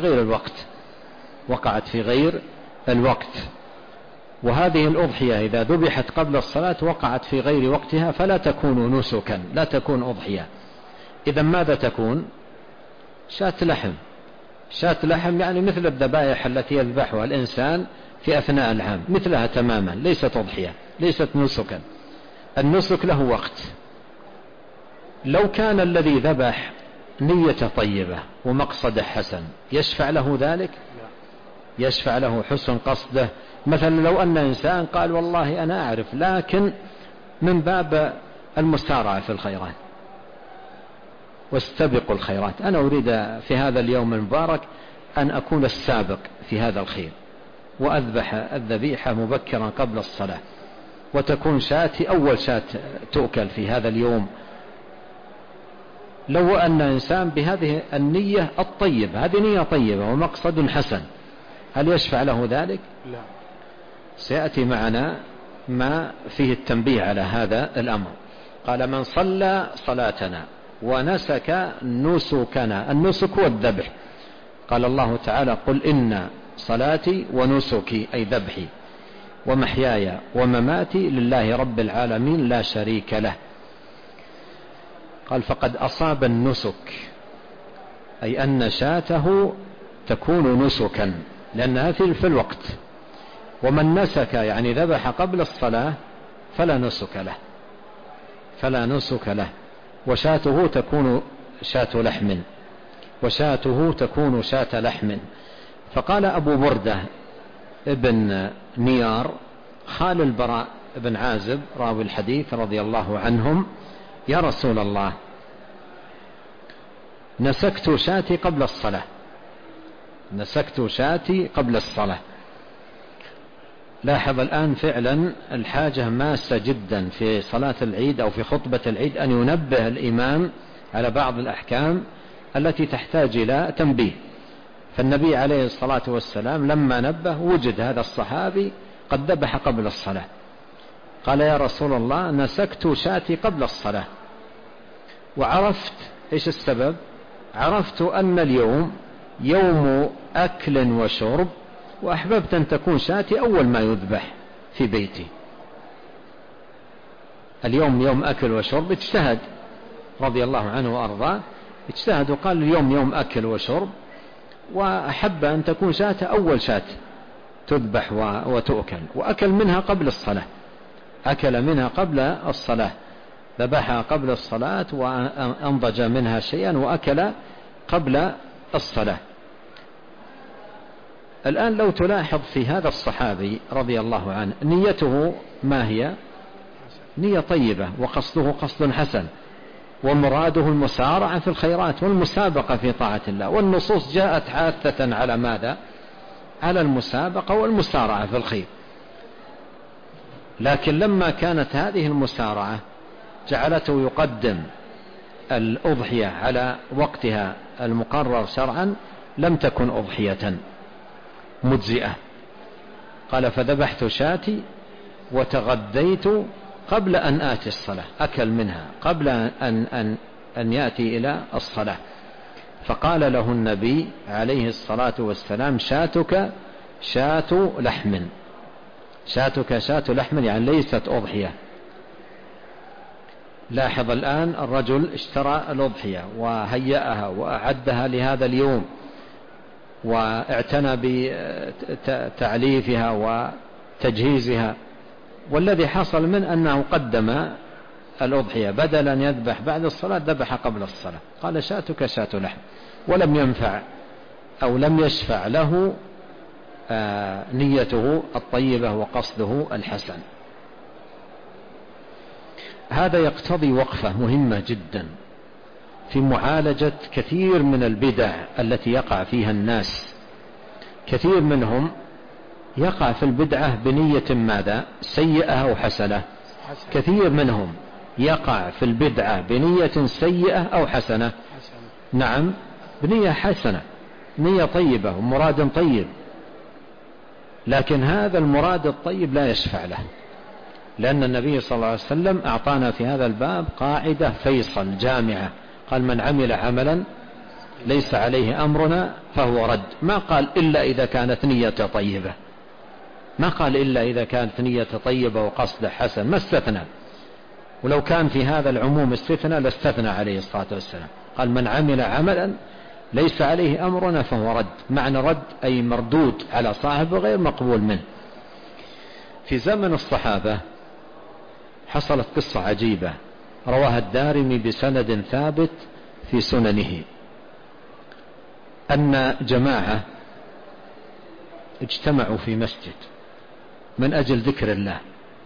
غير الوقت. وهذه الأضحية إذا ذبحت قبل الصلاة وقعت في غير وقتها فلا تكون نسكا، لا تكون أضحية. إذا ماذا تكون؟ شاة لحم، يعني مثل الذبائح التي يذبحها الإنسان في أثناء العام، مثلها تماما، ليست أضحية، ليست نسكا. النسك له وقت. لو كان الذي ذبح نية طيبة ومقصد حسن يشفع له ذلك؟ يشفع له حسن قصده. مثلا لو أن إنسان قال والله أنا أعرف، لكن من باب المسارعة في الخيرات، واستبقوا الخيرات، أنا أريد في هذا اليوم المبارك أن أكون السابق في هذا الخير، وأذبح الذبيحة مبكرا قبل الصلاة، وتكون شاتي أول شاة تؤكل في هذا اليوم. لو أن إنسان بهذه النية الطيبة، هذه نية طيبة ومقصد حسن، هل يشفع له ذلك؟ لا. سيأتي معنا ما فيه التنبيه على هذا الأمر. قال من صلى صلاتنا ونسك نسكنا. النسك والذبح. قال الله تعالى قل إن صلاتي ونسكي أي ذبحي ومحياي ومماتي لله رب العالمين لا شريك له. قال فقد أصاب النسك، أي أن شاته تكون نسكا لأنها في الوقت. ومن نسك يعني ذبح قبل الصلاة فلا نسك له، وشاته تكون شاة لحم. فقال أبو بردة ابن نيار خال البراء بن عازب راوي الحديث رضي الله عنهم: يا رسول الله نسكت شاتي قبل الصلاة. لاحظ الآن فعلا الحاجة ماسة جدا في صلاة العيد أو في خطبة العيد أن ينبه الإمام على بعض الأحكام التي تحتاج إلى تنبيه. فالنبي عليه الصلاة والسلام لما نبه وجد هذا الصحابي قد ذبح قبل الصلاة، قال يا رسول الله نسكت شاتي قبل الصلاة، وعرفت إيش السبب؟ عرفت أن اليوم يوم أكل وشرب، وأحببت أن تكون شاتي أول ما يذبح في بيتي. اليوم يوم أكل وشرب، اجتهد رضي الله عنه وأرضاه، اجتهد وقال اليوم يوم أكل وشرب، وأحب أن تكون شاته أول شات تذبح وتؤكل، وأكل منها قبل الصلاة، ذبحها قبل الصلاة وأنضج منها شيئا وأكل قبل الصلاة. الآن لو تلاحظ في هذا الصحابي رضي الله عنه نيته ما هي؟ نية طيبة، وقصده قصد حسن، ومراده المسارعة في الخيرات والمسابقة في طاعة الله. والنصوص جاءت حاثة على ماذا؟ على المسابقة والمسارعة في الخير. لكن لما كانت هذه المسارعة جعلته يقدم الأضحية على وقتها المقرر شرعا، لم تكن أضحية مجزئة. قال فذبحت شاتي وتغديت قبل أن آتي الصلاة، أكل منها قبل أن يأتي إلى الصلاة. فقال له النبي عليه الصلاة والسلام شاتك شاة لحم، يعني ليست أضحية. لاحظ الآن الرجل اشترى الأضحية وهيأها وأعدها لهذا اليوم، واعتنى بتعليفها وتجهيزها، والذي حصل من أنه قدم الأضحية بدلا أن يذبح بعد الصلاة ذبح قبل الصلاة. قال شاتك شاة لحم، ولم ينفع أو لم يشفع له نيته الطيبة وقصده الحسن. هذا يقتضي وقفة مهمة جدا في معالجة كثير من البدع التي يقع فيها الناس. كثير منهم يقع في البدعة بنية ماذا؟ سيئة أو حسنة؟ كثير منهم يقع في البدعة بنية سيئة أو حسنة؟ نعم، بنية حسنة، نية طيبة ومراد طيب، لكن هذا المراد الطيب لا يشفع له، لأن النبي صلى الله عليه وسلم أعطانا في هذا الباب قاعدة فيصل جامعة، قال: من عمل عملا ليس عليه أمرنا فهو رد. ما قال إلا إذا كانت نية طيبة، ما قال إلا إذا كانت نية طيبة وقصد حسن، ما استثنى. ولو كان في هذا العموم استثنى لاستثنى عليه الصلاة والسلام، قال: من عمل عملا ليس عليه أمرنا فهو رد. معنى رد أي مردود على صاحبه، غير مقبول منه. في زمن الصحابة حصلت قصة عجيبة رواها الدارمي بسند ثابت في سننه، أن جماعة اجتمعوا في مسجد من أجل ذكر الله،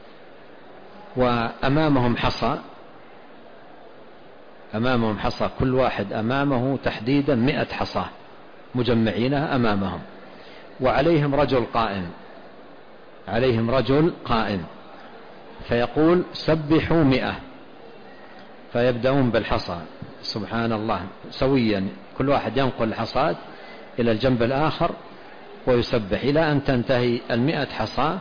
وأمامهم حصى، أمامهم حصى، كل واحد أمامه تحديدا 100 حصى مجمعينها أمامهم، وعليهم رجل قائم، عليهم رجل قائم فيقول: سبحوا 100. فيبدأون بالحصى سبحان الله سويا، كل واحد ينقل الحصاد إلى الجنب الآخر ويسبح إلى أن تنتهي 100 حصى.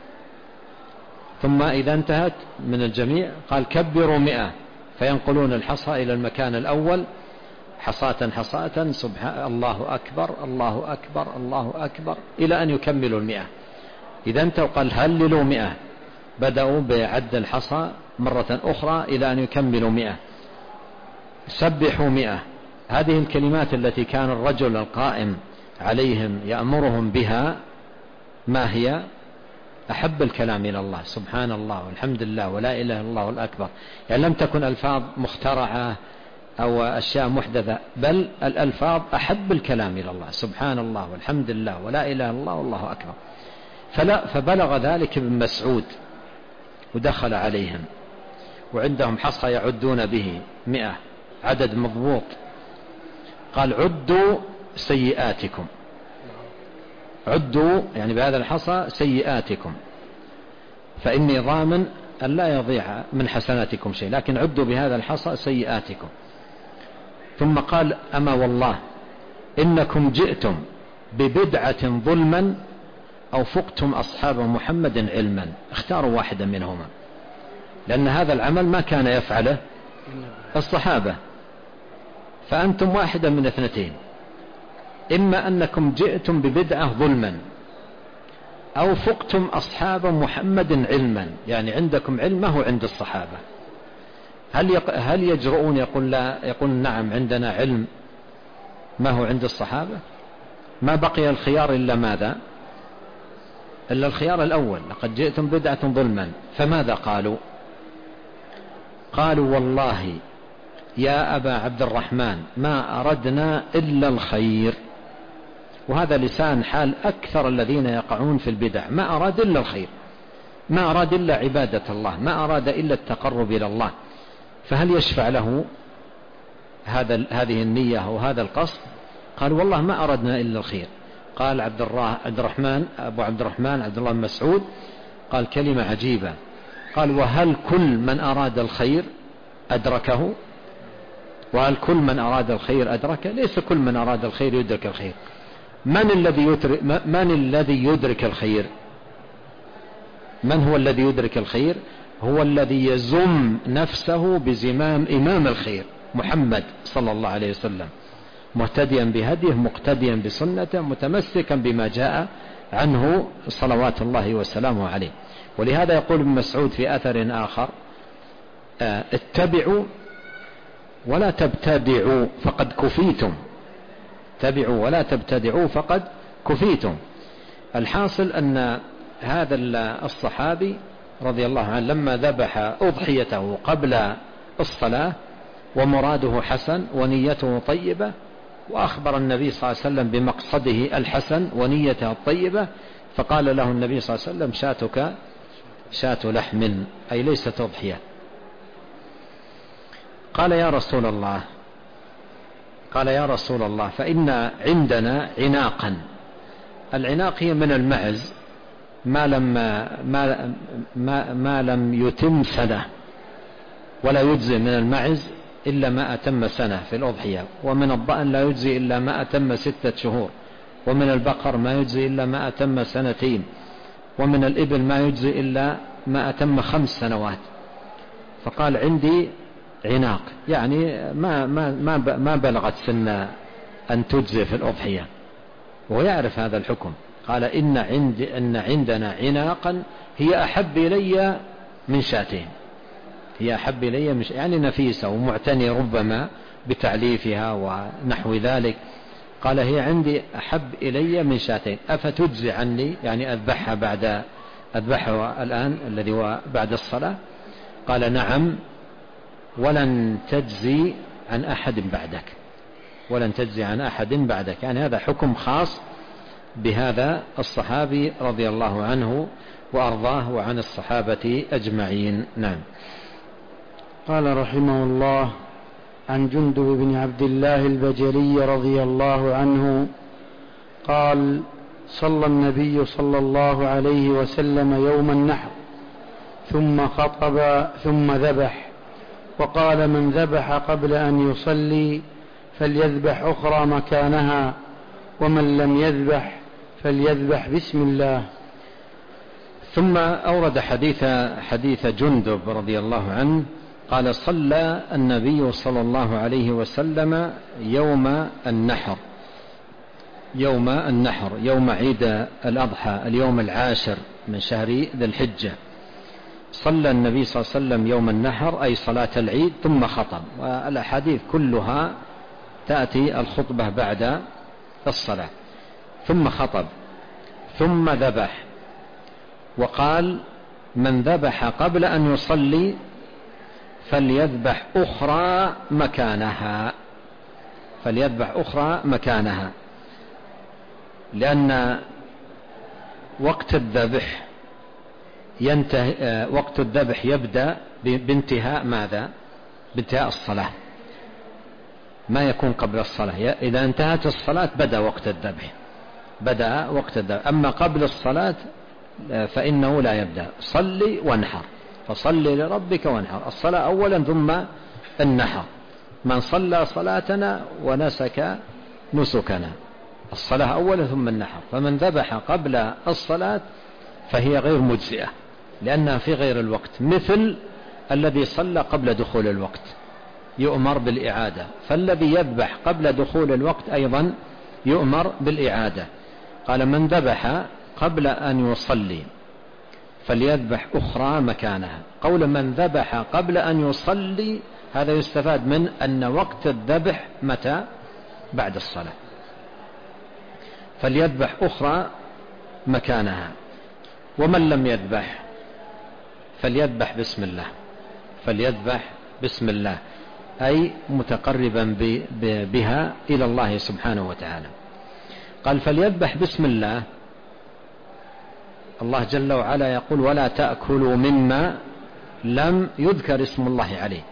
ثم إذا انتهت من الجميع قال: كبروا 100، فينقلون الحصى إلى المكان الأول حصاة حصاة، سبحان الله أكبر الله أكبر الله أكبر، إلى أن يكملوا 100. إذا انتهوا قال: هللوا 100. بدأوا بعد الحصى مرة أخرى إلى أن يكملوا 100. سبحوا 100. هذه الكلمات التي كان الرجل القائم عليهم يأمرهم بها ما هي؟ أحب الكلام إلى الله، سبحان الله والحمد لله ولا إله إلا الله والأكبر. يعني لم تكن ألفاظ مخترعة أو أشياء محدثة، بل الألفاظ أحب الكلام إلى الله، سبحان الله والحمد لله ولا إله إلا الله والله أكبر. فبلغ ذلك ابن مسعود ودخل عليهم، وعندهم حصى يعدون به 100، عدد مضبوط. قال: عدوا سيئاتكم، عدوا يعني بهذا الحصى سيئاتكم، فإني ضامن أن لا يضيع من حسناتكم شيء، لكن عدوا بهذا الحصى سيئاتكم. ثم قال: أما والله إنكم جئتم ببدعة ظلما أو فقتم أصحاب محمد علما. اختاروا واحدا منهما، لأن هذا العمل ما كان يفعله الصحابة، فأنتم واحدا من اثنتين: إما أنكم جئتم ببدعة ظلما، أو فقتم أصحاب محمد علما، يعني عندكم علم ما هو عند الصحابة. هل يجرؤون يقول لا؟ يقول نعم عندنا علم ما هو عند الصحابة؟ ما بقي الخيار إلا ماذا؟ إلا الخيار الأول: لقد جئتم بدعة ظلما. فماذا قالوا؟ قالوا: والله يا أبا عبد الرحمن ما أردنا إلا الخير. وهذا لسان حال أكثر الذين يقعون في البدع، ما أراد إلا الخير، ما أراد إلا عبادة الله، ما أراد إلا التقرب إلى الله. فهل يشفع له هذه النية أو هذا القصد؟ قال: والله ما أردنا إلا الخير. قال أبو عبد الرحمن عبد الله بن مسعود قال كلمة عجيبة، قال: وهل كل من أراد الخير أدركه؟ وهل كل من أراد الخير أدركه؟ ليس كل من أراد الخير يدرك الخير. من الذي يدرك الخير؟ من هو الذي يدرك الخير؟ هو الذي يزم نفسه بزمام إمام الخير محمد صلى الله عليه وسلم، مهتديا بهديه، مقتديا بسنته، متمسكا بما جاء عنه صلوات الله وسلامه عليه. ولهذا يقول ابن مسعود في أثر آخر: اتبعوا ولا تبتدعوا فقد كفيتم. اتبعوا ولا تبتدعوا فقد كفيتم. الحاصل أن هذا الصحابي رضي الله عنه لما ذبح أضحيته قبل الصلاة ومراده حسن ونيته طيبة، وأخبر النبي صلى الله عليه وسلم بمقصده الحسن ونيته الطيبة، فقال له النبي صلى الله عليه وسلم: شاتك شاة لحم، أي ليست أضحية. قال: يا رسول الله فإن عندنا عناقا. العناق هي من المعز ما لم يتم سنة، ولا يجزي من المعز إلا ما أتم سنة في الأضحية، ومن الضأن لا يجزي إلا ما أتم 6 شهور، ومن البقر ما يجزي إلا ما أتم 2 سنين، ومن الإبل ما يجزي إلا ما أتم 5 سنوات. فقال: عندي عناق، يعني ما بلغت سن أن تجزي في الأضحية، وهو يعرف هذا الحكم. قال: إن عندنا عناقا هي أحب إلي من شاتين، هي أحب إلي من يعني نفيسة ومعتني ربما بتعليفها ونحو ذلك. قال: هي عندي أحب إلي من شاتين، أفتجزي عني؟ يعني أذبحها الآن الذي هو بعد الصلاة؟ قال: نعم، ولن تجزي عن أحد بعدك، ولن تجزي عن أحد بعدك. يعني هذا حكم خاص بهذا الصحابي رضي الله عنه وأرضاه وعن الصحابة أجمعين. نعم. قال رحمه الله: عن جندب بن عبد الله البجلي رضي الله عنه قال: صلى النبي صلى الله عليه وسلم يوم النحر ثم خطب ثم ذبح، وقال: من ذبح قبل أن يصلي فليذبح أخرى مكانها، ومن لم يذبح فليذبح بسم الله. ثم أورد حديث جندب رضي الله عنه قال: صلى النبي صلى الله عليه وسلم يوم النحر، يوم عيد الأضحى، اليوم 10 من شهر ذي الحجة. صلى النبي صلى الله عليه وسلم يوم النحر أي صلاة العيد، ثم خطب. والأحاديث كلها تأتي الخطبة بعد الصلاة. ثم خطب ثم ذبح، وقال: من ذبح قبل أن يصلي فليذبح أخرى مكانها، فليذبح أخرى مكانها، لأن وقت الذبح يبدأ بانتهاء ماذا؟ بانتهاء الصلاة، ما يكون قبل الصلاة. إذا انتهت الصلاة بدأ وقت الذبح، أما قبل الصلاة فإنه لا يبدأ. صلي وانحر، فصلي لربك وانحر، الصلاة أولا ثم النحر. من صلى صلاتنا ونسك نسكنا، الصلاة أولا ثم النحر. فمن ذبح قبل الصلاة فهي غير مجزئة، لأنها في غير الوقت، مثل الذي صلى قبل دخول الوقت يؤمر بالإعادة، فالذي يذبح قبل دخول الوقت أيضا يؤمر بالإعادة. قال: من ذبح قبل أن يصلي فليذبح أخرى مكانها. قول من ذبح قبل أن يصلي هذا يستفاد من أن وقت الذبح متى؟ بعد الصلاة. فليذبح أخرى مكانها. ومن لم يذبح فليذبح بسم الله، فليذبح بسم الله، أي متقربا بها إلى الله سبحانه وتعالى. قال: فليذبح بسم الله. الله جل وعلا يقول: ولا تأكلوا مما لم يذكر اسم الله عليه.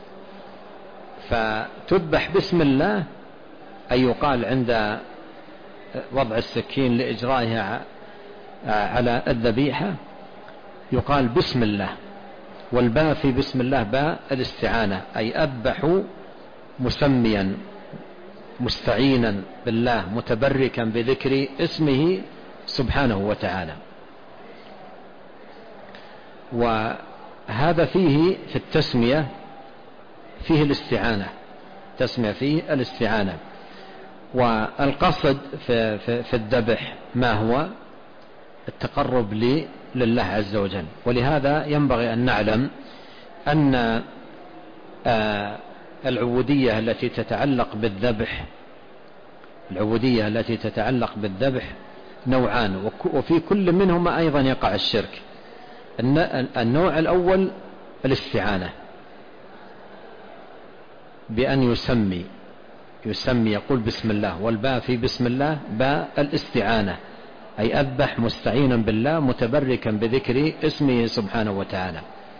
فتذبح بسم الله، أي يقال عند وضع السكين لإجرائها على الذبيحة يقال بسم الله، والباء في بسم الله باء الاستعانة، أي أذبح مسميا مستعينا بالله متبركا بذكر اسمه سبحانه وتعالى. وهذا فيه في التسمية فيه الاستعانة، تسمية فيه الاستعانة. والقصد في الذبح ما هو؟ التقرب لله عز وجل. ولهذا ينبغي أن نعلم أن العبودية التي تتعلق بالذبح نوعان، وفي كل منهما أيضا يقع الشرك. النوع الأول الاستعانة، بأن يسمي يسمي يقول بسم الله، والباء في بسم الله باء الاستعانة، أي أذبح مستعينا بالله متبركا بذكر اسمه سبحانه وتعالى.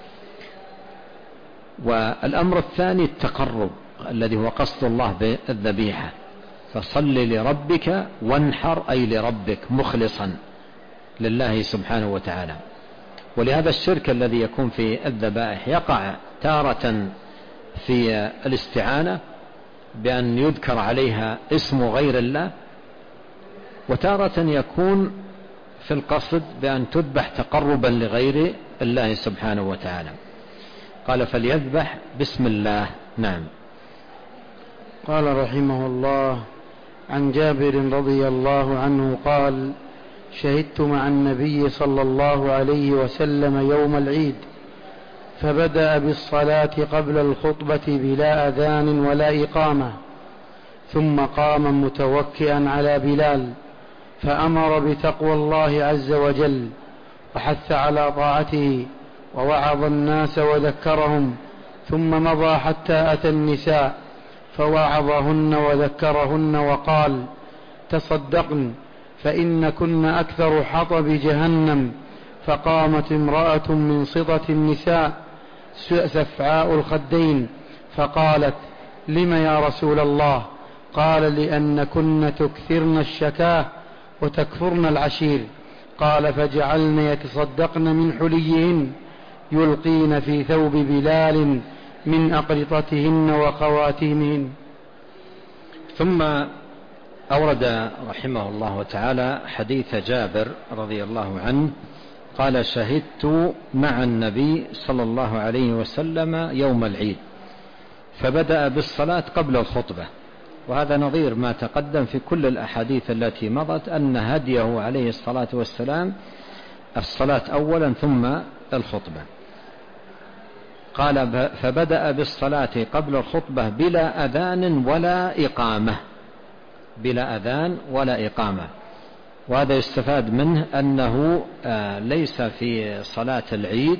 والأمر الثاني التقرب الذي هو قصد الله بالذبيحة، فصل لربك وانحر، أي لربك مخلصا لله سبحانه وتعالى. ولهذا الشرك الذي يكون في الذبائح يقع تارة في الاستعانة بأن يذكر عليها اسم غير الله، وتارة يكون في القصد بأن تذبح تقربا لغير الله سبحانه وتعالى. قال فليذبح بسم الله. نعم. قال رحمه الله: عن جابر رضي الله عنه قال: شهدت مع النبي صلى الله عليه وسلم يوم العيد، فبدأ بالصلاة قبل الخطبة بلا أذان ولا إقامة، ثم قام متوكئا على بلال، فأمر بتقوى الله عز وجل، وحث على طاعته، ووعظ الناس وذكرهم، ثم مضى حتى أتى النساء فوعظهن وذكرهن وقال: تصدقن فإن كن أكثر حطب جهنم. فقامت امرأة من سطة النساء سفعاء الخدين فقالت: لم يا رسول الله؟ قال: لأن كن تكثرن الشكاه وتكفرن العشير. قال: فجعلن يتصدقن من حليهن يلقين في ثوب بلال من أقرطتهن وخواتيمهن. ثم أورد رحمه الله تعالى حديث جابر رضي الله عنه قال: شهدت مع النبي صلى الله عليه وسلم يوم العيد، فبدأ بالصلاة قبل الخطبة. وهذا نظير ما تقدم في كل الأحاديث التي مضت، أن هديه عليه الصلاة والسلام الصلاة أولا ثم الخطبة. قال: فبدأ بالصلاة قبل الخطبة بلا أذان ولا إقامة، بلا أذان ولا إقامة. وهذا يستفاد منه أنه ليس في صلاة العيد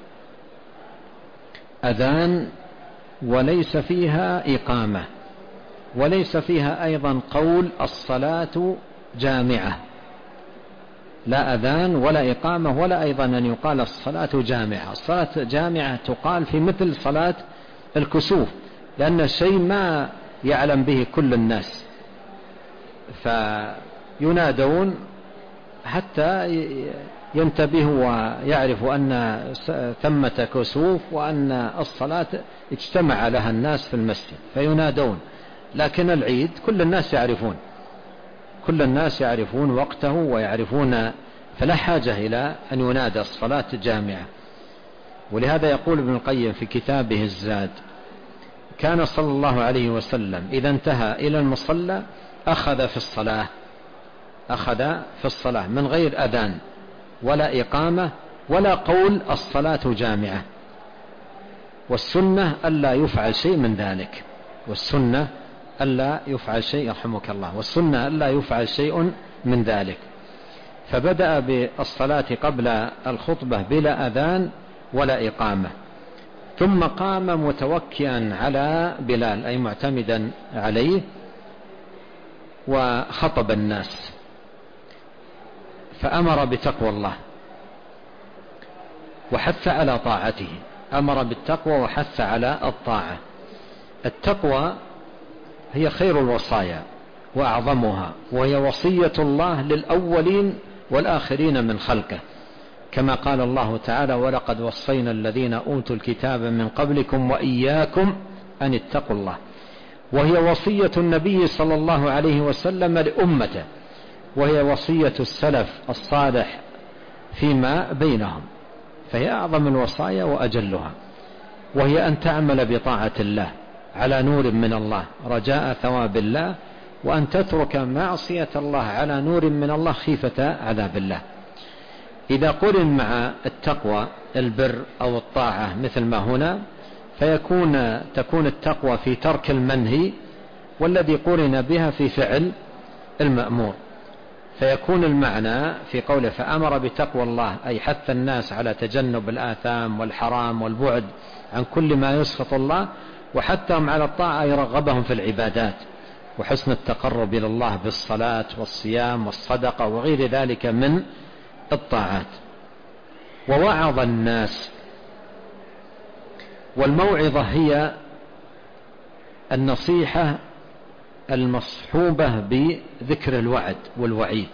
أذان وليس فيها إقامة، وليس فيها أيضا قول الصلاة جامعة، لا أذان ولا إقامة، ولا أيضا أن يقال الصلاة جامعة. الصلاة جامعة تقال في مثل صلاة الكسوف، لأن الشيء ما يعلم به كل الناس، فينادون حتى ينتبهوا ويعرفوا أن ثمة كسوف وأن الصلاة اجتمع لها الناس في المسجد فينادون. لكن العيد كل الناس يعرفون، كل الناس يعرفون وقته ويعرفون، فلا حاجة إلى أن ينادى الصلاة جامعة. ولهذا يقول ابن القيم في كتابه الزاد: كان صلى الله عليه وسلم إذا انتهى إلى المصلى أخذ في الصلاة من غير أذان ولا إقامة ولا قول الصلاة جامعة. والسنة ألا يفعل شيء من ذلك، والسنة ألا يفعل شيء، يرحمك الله، والسنة ألا يفعل شيء من ذلك. فبدأ بالصلاة قبل الخطبة بلا أذان ولا إقامة، ثم قام متوكئا على بلال، أي معتمدا عليه، وخطب الناس، فأمر بتقوى الله وحث على طاعته. أمر بالتقوى وحث على الطاعة. التقوى هي خير الوصايا وأعظمها، وهي وصية الله للأولين والآخرين من خلقه، كما قال الله تعالى: ولقد وصينا الذين أوتوا الكتاب من قبلكم وإياكم أن اتقوا الله. وهي وصية النبي صلى الله عليه وسلم لأمته، وهي وصية السلف الصالح فيما بينهم، فهي أعظم الوصايا وأجلها. وهي أن تعمل بطاعة الله على نور من الله رجاء ثواب الله، وأن تترك معصية الله على نور من الله خيفة عذاب الله. إذا قرن مع التقوى البر أو الطاعة مثل ما هنا، تكون التقوى في ترك المنهي، والذي قرن بها في فعل المأمور. فيكون المعنى في قوله فأمر بتقوى الله، أي حث الناس على تجنب الآثام والحرام والبعد عن كل ما يسخط الله، وحثهم على الطاعة، أي رغبهم في العبادات وحسن التقرب إلى الله بالصلاة والصيام والصدقة وغير ذلك من الطاعات. ووعظ الناس. والموعظة هي النصيحة المصحوبة بذكر الوعد والوعيد،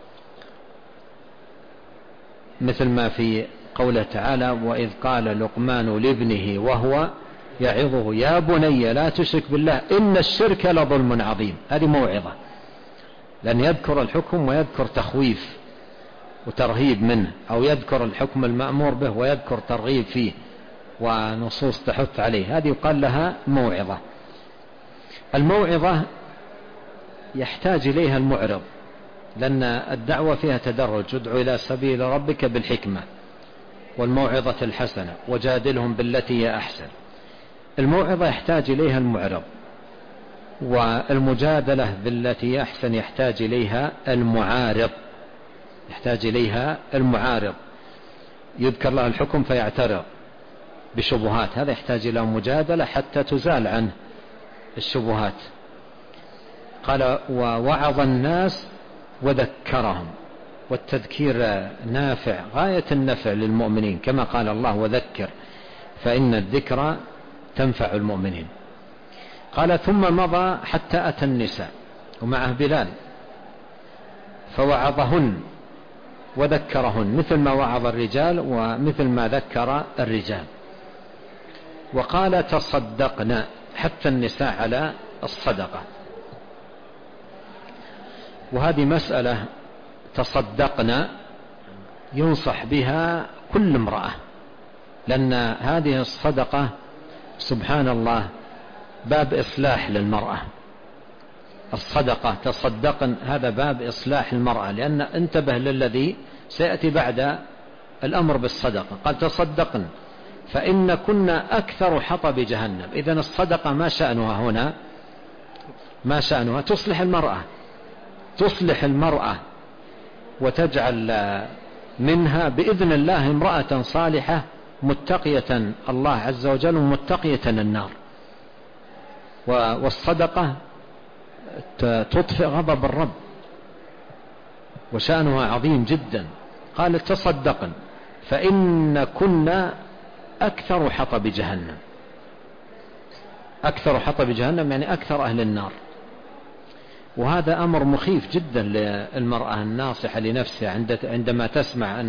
مثل ما في قوله تعالى: وإذ قال لقمان لابنه وهو يعظه يا بني لا تشرك بالله إن الشرك لظلم عظيم. هذه موعظة، لأن يذكر الحكم ويذكر تخويف وترهيب منه، أو يذكر الحكم المأمور به ويذكر ترغيب فيه ونصوص تحث عليه، هذه يقال لها موعظة. الموعظة يحتاج إليها المعرض، لأن الدعوة فيها تدرج: ادع إلى سبيل ربك بالحكمة والموعظة الحسنة وجادلهم بالتي هي أحسن. الموعظة يحتاج إليها المعرض، والمجادلة بالتي هي أحسن يحتاج إليها المعارض. يذكر له الحكم فيعترض بشبهات، هذا يحتاج إلى مجادلة حتى تزال عنه الشبهات. قال: ووعظ الناس وذكرهم. والتذكير نافع غاية النفع للمؤمنين، كما قال الله: وذكر فإن الذكرى تنفع المؤمنين. قال: ثم مضى حتى أتى النساء ومعه بلال فوعظهن وذكرهن مثل ما وعظ الرجال ومثل ما ذكر الرجال. وقال: تصدقنا، حتى النساء على الصدقة. وهذه مسألة تصدقنا ينصح بها كل امرأة، لأن هذه الصدقة سبحان الله باب إصلاح للمرأة. الصدقة تصدقن هذا باب إصلاح المرأة، لأن انتبه للذي سيأتي بعد الأمر بالصدقة. قال: تصدقن فإن كنا أكثر حطب جهنم. إذن الصدقة ما شأنها هنا؟ ما شأنها؟ تصلح المرأة وتجعل منها بإذن الله امرأة صالحة متقية الله عز وجل ومتقية النار. والصدقة تطفئ غضب الرب وشأنها عظيم جدا. قال: تصدقن فإن كنا أكثر حطب جهنم. أكثر حطب جهنم يعني أكثر أهل النار. وهذا أمر مخيف جدا للمرأة الناصحة لنفسها عندما تسمع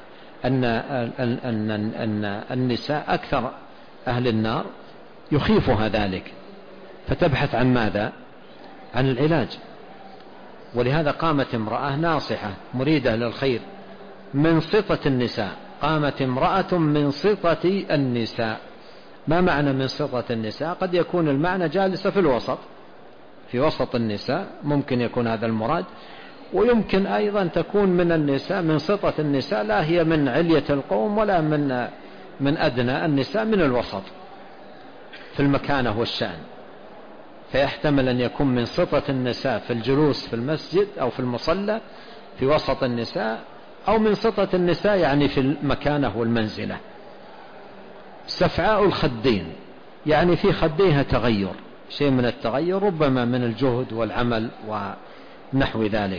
أن النساء أكثر أهل النار، يخيفها ذلك، فتبحث عن ماذا؟ عن العلاج. ولهذا قامت امرأة ناصحة مريدة للخير من سطة النساء. قامت امرأة من سطة النساء. ما معنى من سطة النساء؟ قد يكون المعنى جالسة في الوسط، في وسط النساء، ممكن يكون هذا المراد. ويمكن أيضا تكون من النساء من سطة النساء، لا هي من علية القوم ولا من أدنى النساء، من الوسط في المكانة والشأن. فيحتمل أن يكون من سطة النساء في الجلوس في المسجد أو في المصلى في وسط النساء، أو من سطة النساء يعني في المكانة والمنزلة. سفعاء الخدين يعني في خديها تغير، شيء من التغير، ربما من الجهد والعمل ونحو ذلك.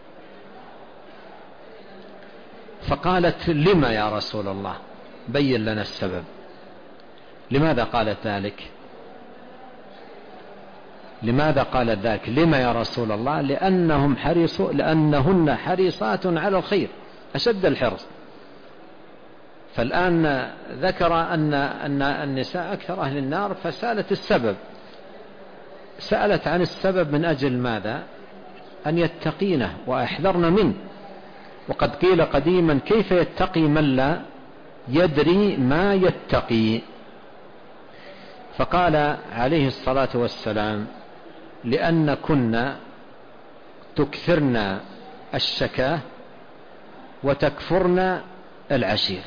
فقالت: لما يا رسول الله؟ بين لنا السبب، لماذا قالت ذلك؟ لماذا قالت ذلك؟ لما يا رسول الله؟ لأنهن حريصات على الخير أشد الحرص. فالآن ذكر أن النساء أكثر أهل النار، فسألت السبب. سألت عن السبب من أجل ماذا؟ أن يتقينه وأحذرن منه. وقد قيل قديما: كيف يتقي من لا يدري ما يتقي؟ فقال عليه الصلاة والسلام: لأن كنا تكثرن الشكاه وتكفرن العشير.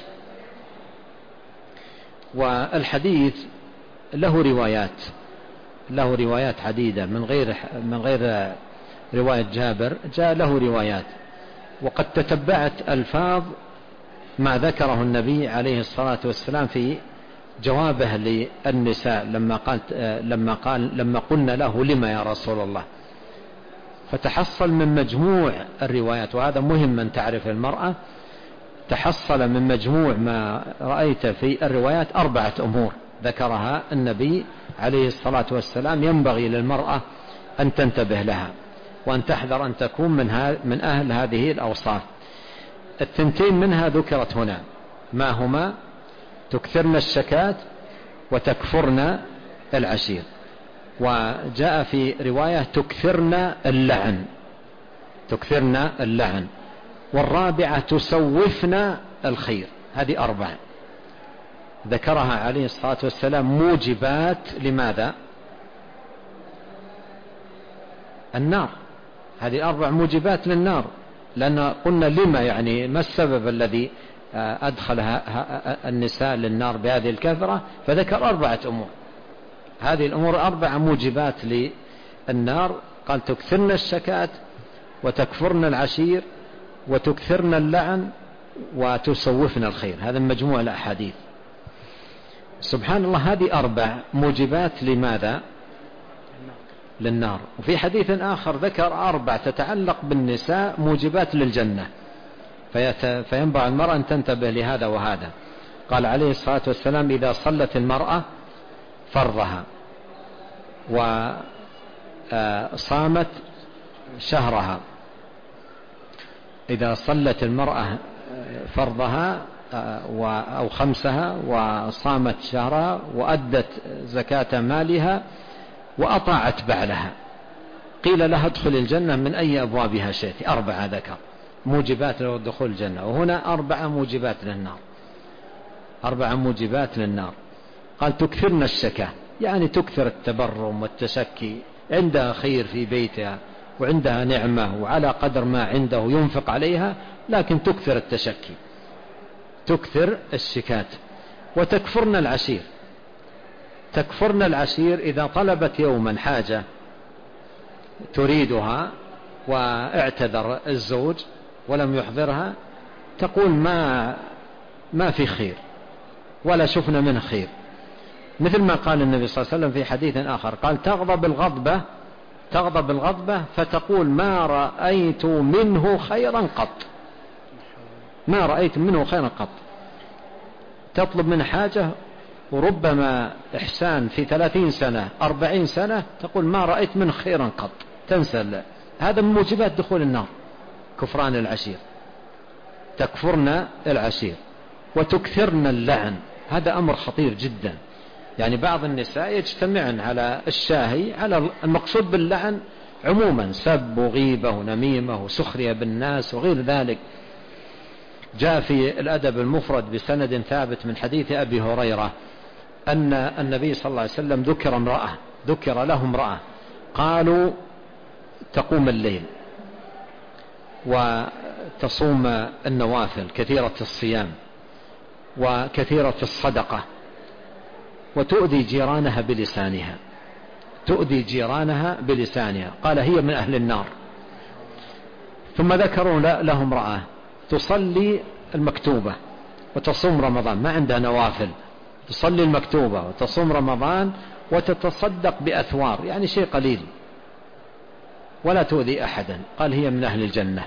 والحديث له روايات عديدة من غير رواية جابر، جاء له روايات. وقد تتبعت ألفاظ ما ذكره النبي عليه الصلاة والسلام في جوابه للنساء لما قلنا له لما يا رسول الله، فتحصل من مجموع الروايات، وهذا مهم أن تعرف المرأة، تحصل من مجموع ما رأيت في الروايات 4 أمور ذكرها النبي عليه الصلاة والسلام ينبغي للمرأة أن تنتبه لها وأن تحذر أن تكون من أهل هذه الأوصاف. 2 منها ذكرت هنا، ما هما؟ تكثرن الشكات وتكفرن العشير. وجاء في رواية تكثرن اللعن. والرابعة تسوفن الخير. هذه 4 ذكرها عليه الصلاة والسلام موجبات لماذا؟ النار. هذه 4 موجبات للنار، لأن قلنا لما، يعني ما السبب الذي أدخل النساء للنار بهذه الكثرة، فذكر 4 أمور. هذه الأمور 4 موجبات للنار، قال تكثرن الشكات وتكفرن العشير وتكثرن اللعن وتسوفن الخير. هذا مجموع الأحاديث. سبحان الله، هذه 4 موجبات لماذا؟ للنار. وفي حديث آخر ذكر 4 تتعلق بالنساء موجبات للجنة، فينبغي المرأة أن تنتبه لهذا وهذا. قال عليه الصلاة والسلام إذا صلت المرأة فرضها وصامت شهرها، إذا صلت المرأة فرضها أو خمسها وصامت شهرها وأدت زكاة مالها وأطاعت بعلها، قيل لها ادخل الجنة من أي أبوابها شئت. 4 ذكر موجبات لدخول الجنة، وهنا 4 موجبات للنار. 4 موجبات للنار. قال تكثرن الشكاة، يعني تكثر التبرم والتشكي، عندها خير في بيتها وعندها نعمة وعلى قدر ما عنده ينفق عليها، لكن تكثر التشكي، تكثر الشكات. وتكفرن العشير. تكفرن العشير إذا طلبت يوما حاجة تريدها واعتذر الزوج ولم يحضرها، تقول ما في خير ولا شفنا منه خير، مثل ما قال النبي صلى الله عليه وسلم في حديث آخر، قال تغضب الغضبة فتقول ما رأيت منه خيرا قط، ما رأيت منه خيرا قط. تطلب من حاجة وربما إحسان في 30 سنة 40 سنة، تقول ما رأيت منه خيرا قط، تنسى. هذا من موجبات دخول النار، كفران العشير. تكفرن العشير وتكثرن اللعن. هذا أمر خطير جدا، يعني بعض النساء يجتمعن على الشاهي على المقصود باللعن عموما، سب وغيبة ونميمة وسخرية بالناس وغير ذلك. جاء في الأدب المفرد بسند ثابت من حديث أبي هريرة أن النبي صلى الله عليه وسلم ذكر له امرأة قالوا تقوم الليل وتصوم النوافل، كثيرة الصيام وكثيرة الصدقة، وتؤذي جيرانها بلسانها، قال هي من أهل النار. ثم ذكروا له امرأة تصلي المكتوبة وتصوم رمضان، ما عندها نوافل، تصلي المكتوبة وتصوم رمضان وتتصدق بأثوار، يعني شيء قليل، ولا تؤذي أحدا، قال هي من أهل الجنة.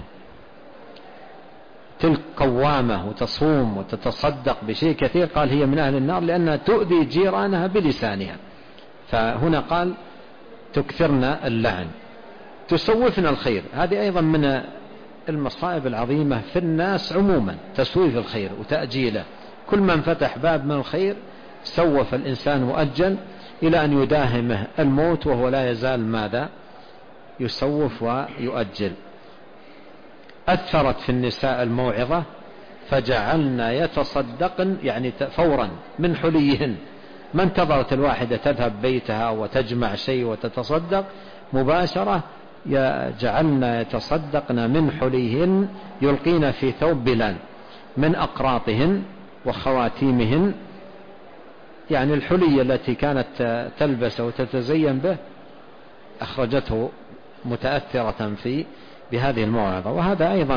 تلك قوامة وتصوم وتتصدق بشيء كثير، قال هي من أهل النار لأنها تؤذي جيرانها بلسانها. فهنا قال تكثرن اللعن، تسوفن الخير. هذه أيضا من المصائب العظيمة في الناس عموما، تسويف الخير وتأجيله. كل من فتح باب من الخير سوف الإنسان وأجل إلى أن يداهمه الموت وهو لا يزال ماذا؟ يسوف ويؤجل. أثرت في النساء الموعظة فجعلنا يتصدقن، يعني فورا من حليهن، ما انتظرت الواحدة تذهب بيتها وتجمع شيء وتتصدق، مباشرة جعلنا يتصدقن من حليهن، يلقين في ثوب بلال من أقراطهن وخواتيمهن، يعني الحلي التي كانت تلبس وتتزين به أخرجته متأثرة بهذه الموعظة. وهذا أيضا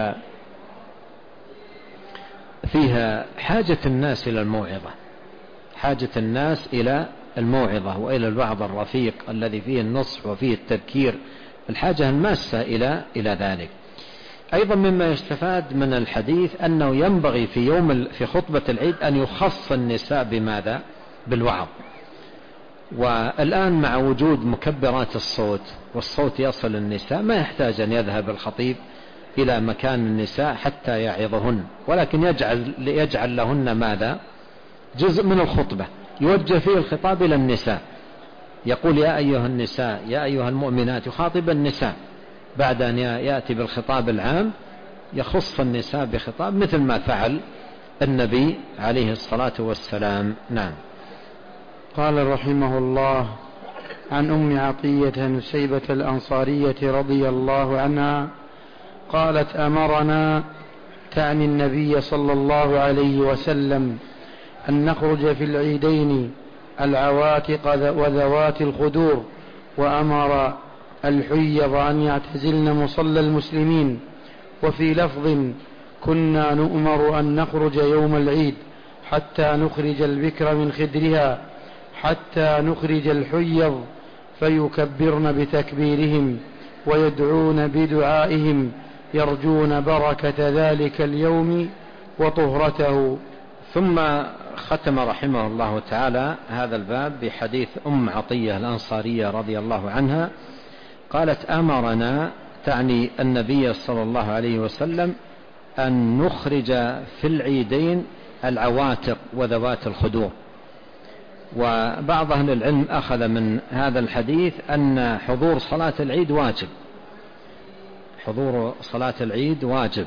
فيها حاجة الناس إلى الموعظة، حاجة الناس إلى الموعظة وإلى الوعظ الرفيق الذي فيه النصح وفيه التذكير، الحاجة الماسة إلى ذلك. أيضا مما يستفاد من الحديث أنه ينبغي في خطبة العيد أن يخص النساء بماذا؟ بالوعظ. والآن مع وجود مكبرات الصوت والصوت يصل النساء ما يحتاج أن يذهب الخطيب إلى مكان النساء حتى يعظهن، ولكن يجعل لهن ماذا؟ جزء من الخطبة يوجه فيه الخطاب إلى النساء، يقول يا أيها النساء يا أيها المؤمنات، يخاطب النساء بعد أن يأتي بالخطاب العام يخص النساء بخطاب مثل ما فعل النبي عليه الصلاة والسلام. نعم. قال رحمه الله: عن أم عطية نسيبة الأنصارية رضي الله عنها قالت: أمرنا، تعني النبي صلى الله عليه وسلم، أن نخرج في العيدين العواتق وذوات الخدور، وأمر الحيض أن يعتزلن مصلى المسلمين. وفي لفظ: كنا نؤمر أن نخرج يوم العيد حتى نخرج البكر من خدرها حتى نخرج الحيض فيكبرن بتكبيرهم ويدعون بدعائهم يرجون بركة ذلك اليوم وطهرته. ثم ختم رحمه الله تعالى هذا الباب بحديث أم عطية الأنصارية رضي الله عنها قالت: أمرنا، تعني النبي صلى الله عليه وسلم، أن نخرج في العيدين العواتق وذوات الخدور. وبعض أهل العلم أخذ من هذا الحديث أن حضور صلاة العيد واجب، حضور صلاة العيد واجب،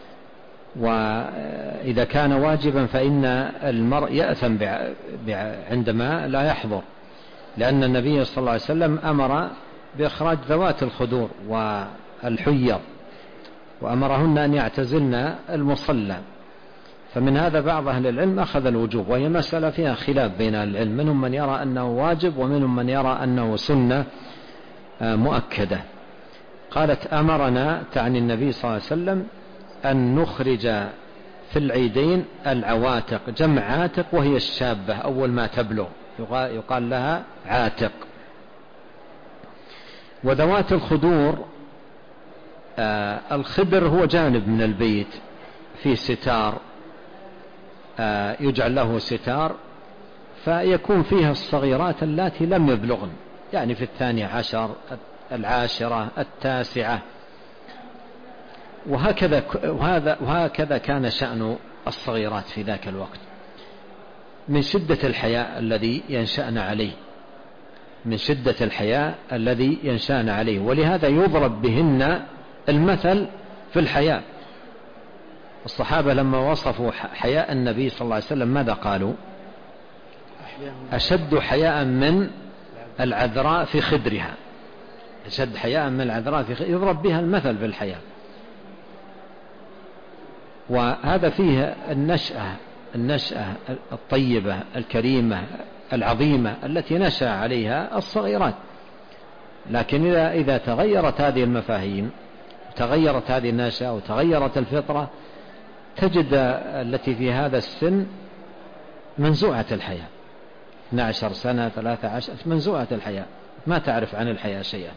وإذا كان واجبا فإن المرء يأثم عندما لا يحضر، لأن النبي صلى الله عليه وسلم أمر بإخراج ذوات الخدور والحيض وأمرهن أن يعتزلن المصلى. فمن هذا بعض أهل العلم أخذ الوجوب، وهي مسألة فيها خلاف بين العلم، منهم من يرى أنه واجب ومنهم من يرى أنه سنة مؤكدة. قالت: أمرنا، تعني النبي صلى الله عليه وسلم، أن نخرج في العيدين العواتق، جمع عاتق وهي الشابة أول ما تبلغ يقال لها عاتق. وذوات الخدور، الخدر هو جانب من البيت في ستار، يجعل له ستار فيكون فيها الصغيرات اللاتي لم يبلغن، يعني في 12 10 9، وهكذا كان شأن الصغيرات في ذاك الوقت من شدة الحياء الذي ينشأن عليه، من شدة الحياء الذي ينشأن عليه، ولهذا يضرب بهن المثل في الحياء. الصحابة لما وصفوا حياء النبي صلى الله عليه وسلم ماذا قالوا؟ أشد حياء من العذراء في خدرها، أشد حياء من العذراء في خدرها، يضرب بها المثل في الحياء. وهذا فيه النشأة الطيبة الكريمة العظيمة التي نشأ عليها الصغيرات. لكن إذا تغيرت هذه المفاهيم، تغيرت هذه النشأة وتغيرت الفطرة، تجد التي في هذا السن منزوعة الحياة، 12 سنة 13 منزوعة الحياة، ما تعرف عن الحياة شيئا.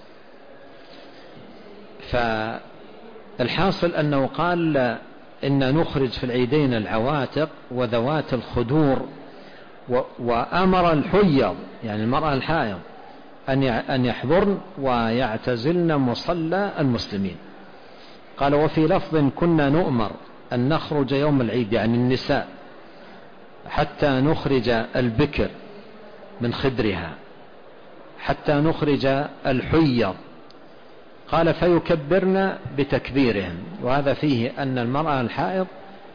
فالحاصل أنه قال إن نخرج في العيدين العواتق وذوات الخدور، وأمر الحيض يعني المرأة الحائض أن يحضرن ويعتزلن مصلى المسلمين. قال: وفي لفظ: كنا نؤمر أن نخرج يوم العيد، يعني النساء، حتى نخرج البكر من خدرها حتى نخرج الحيض. قال: فيكبرن بتكبيرهم. وهذا فيه أن المرأة الحائض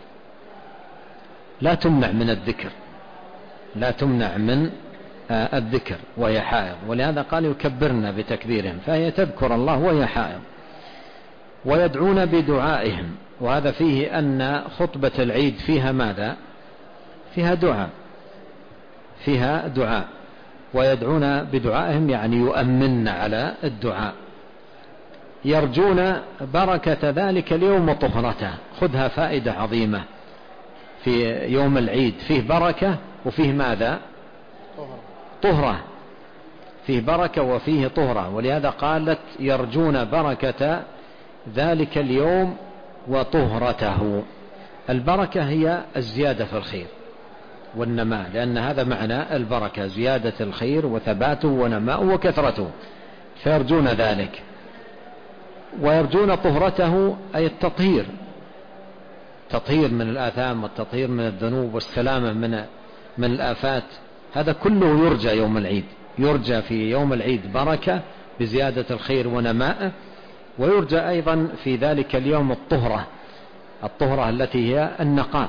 لا تمنع من الذكر، لا تمنع من الذكر وهي حائض، ولهذا قال: يكبرن بتكبيرهم، فهي تذكر الله وهي حائض. ويدعون بدعائهم، وهذا فيه أن خطبة العيد فيها ماذا؟ فيها دعاء، فيها دعاء. ويدعون بدعائهم يعني يؤمن على الدعاء، يرجون بركة ذلك اليوم وطهرته. خذها فائدة عظيمة في يوم العيد، فيه بركة وفيه ماذا؟ طهرة، فيه بركة وفيه طهرة. ولهذا قالت يرجون بركة ذلك اليوم وطهرته. البركة هي الزيادة في الخير والنماء، لأن هذا معنى البركة، زيادة الخير وثباته ونماءه وكثرته، فيرجون ذلك. ويرجون طهرته أي التطهير، تطهير من الآثام والتطهير من الذنوب والسلامة من الآفات. هذا كله يرجى يوم العيد، يرجى في يوم العيد بركة بزيادة الخير ونماءه، ويرجى أيضا في ذلك اليوم الطهرة التي هي النقاء.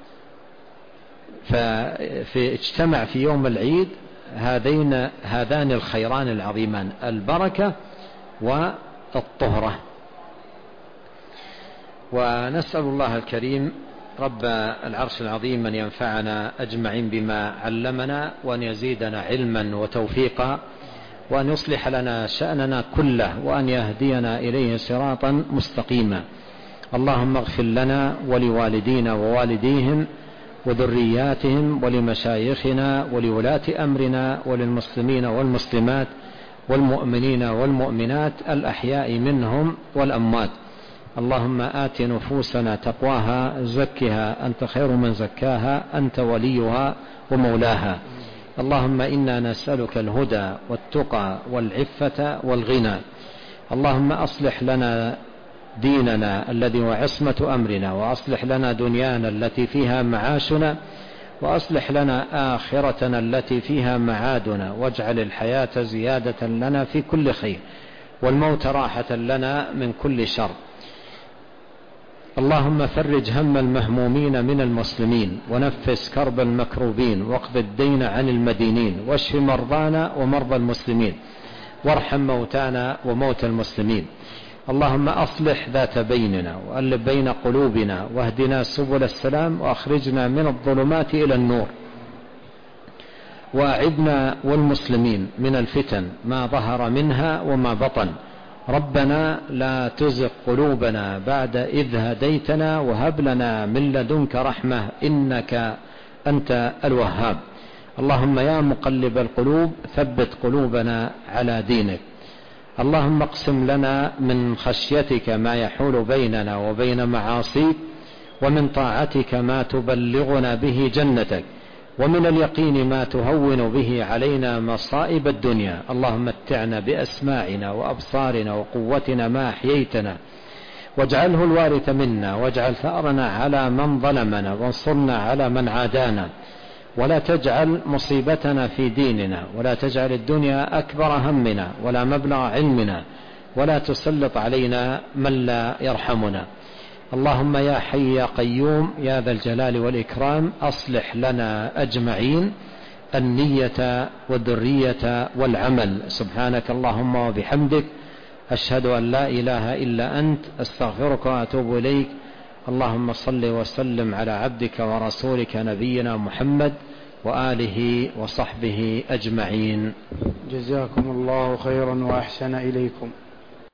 فاجتمع في يوم العيد هذان الخيران العظيمان، البركة والطهرة. ونسأل الله الكريم رب العرش العظيم أن ينفعنا أجمعين بما علمنا، وأن يزيدنا علما وتوفيقا، وأن يصلح لنا شأننا كله، وأن يهدينا إليه صراطا مستقيما. اللهم اغفر لنا ولوالدينا ووالديهم وذرياتهم ولمشايخنا ولولاة أمرنا وللمسلمين والمسلمات والمؤمنين والمؤمنات الأحياء منهم والأموات. اللهم آت نفوسنا تقواها، زكها أنت خير من زكاها، أنت وليها ومولاها. اللهم إنا نسألك الهدى والتقى والعفة والغنى. اللهم أصلح لنا ديننا الذي هو عصمة أمرنا، وأصلح لنا دنيانا التي فيها معاشنا، وأصلح لنا آخرتنا التي فيها معادنا، واجعل الحياة زيادة لنا في كل خير، والموت راحة لنا من كل شر. اللهم فرج هم المهمومين من المسلمين، ونفس كرب المكروبين، واقض الدين عن المدينين، واشف مرضانا ومرضى المسلمين، وارحم موتانا وموتى المسلمين. اللهم أصلح ذات بيننا، وألف بين قلوبنا، واهدنا سبل السلام، وأخرجنا من الظلمات إلى النور، وأعذنا والمسلمين من الفتن ما ظهر منها وما بطن. ربنا لا تزغ قلوبنا بعد إذ هديتنا، وهب لنا من لدنك رحمة إنك أنت الوهاب. اللهم يا مقلب القلوب ثبت قلوبنا على دينك. اللهم اقسم لنا من خشيتك ما يحول بيننا وبين معاصيك، ومن طاعتك ما تبلغنا به جنتك، ومن اليقين ما تهون به علينا مصائب الدنيا. اللهم متعنا بأسماعنا وأبصارنا وقوتنا ما أحييتنا، واجعله الوارث منا، واجعل ثأرنا على من ظلمنا، وانصرنا على من عادانا، ولا تجعل مصيبتنا في ديننا، ولا تجعل الدنيا أكبر همنا ولا مبلغ علمنا، ولا تسلط علينا من لا يرحمنا. اللهم يا حي يا قيوم يا ذا الجلال والإكرام، أصلح لنا أجمعين النية والذرية والعمل. سبحانك اللهم وبحمدك، أشهد أن لا إله إلا أنت، أستغفرك وأتوب إليك. اللهم صل وسلم على عبدك ورسولك نبينا محمد وآله وصحبه أجمعين. جزاكم الله خيرا وأحسن إليكم.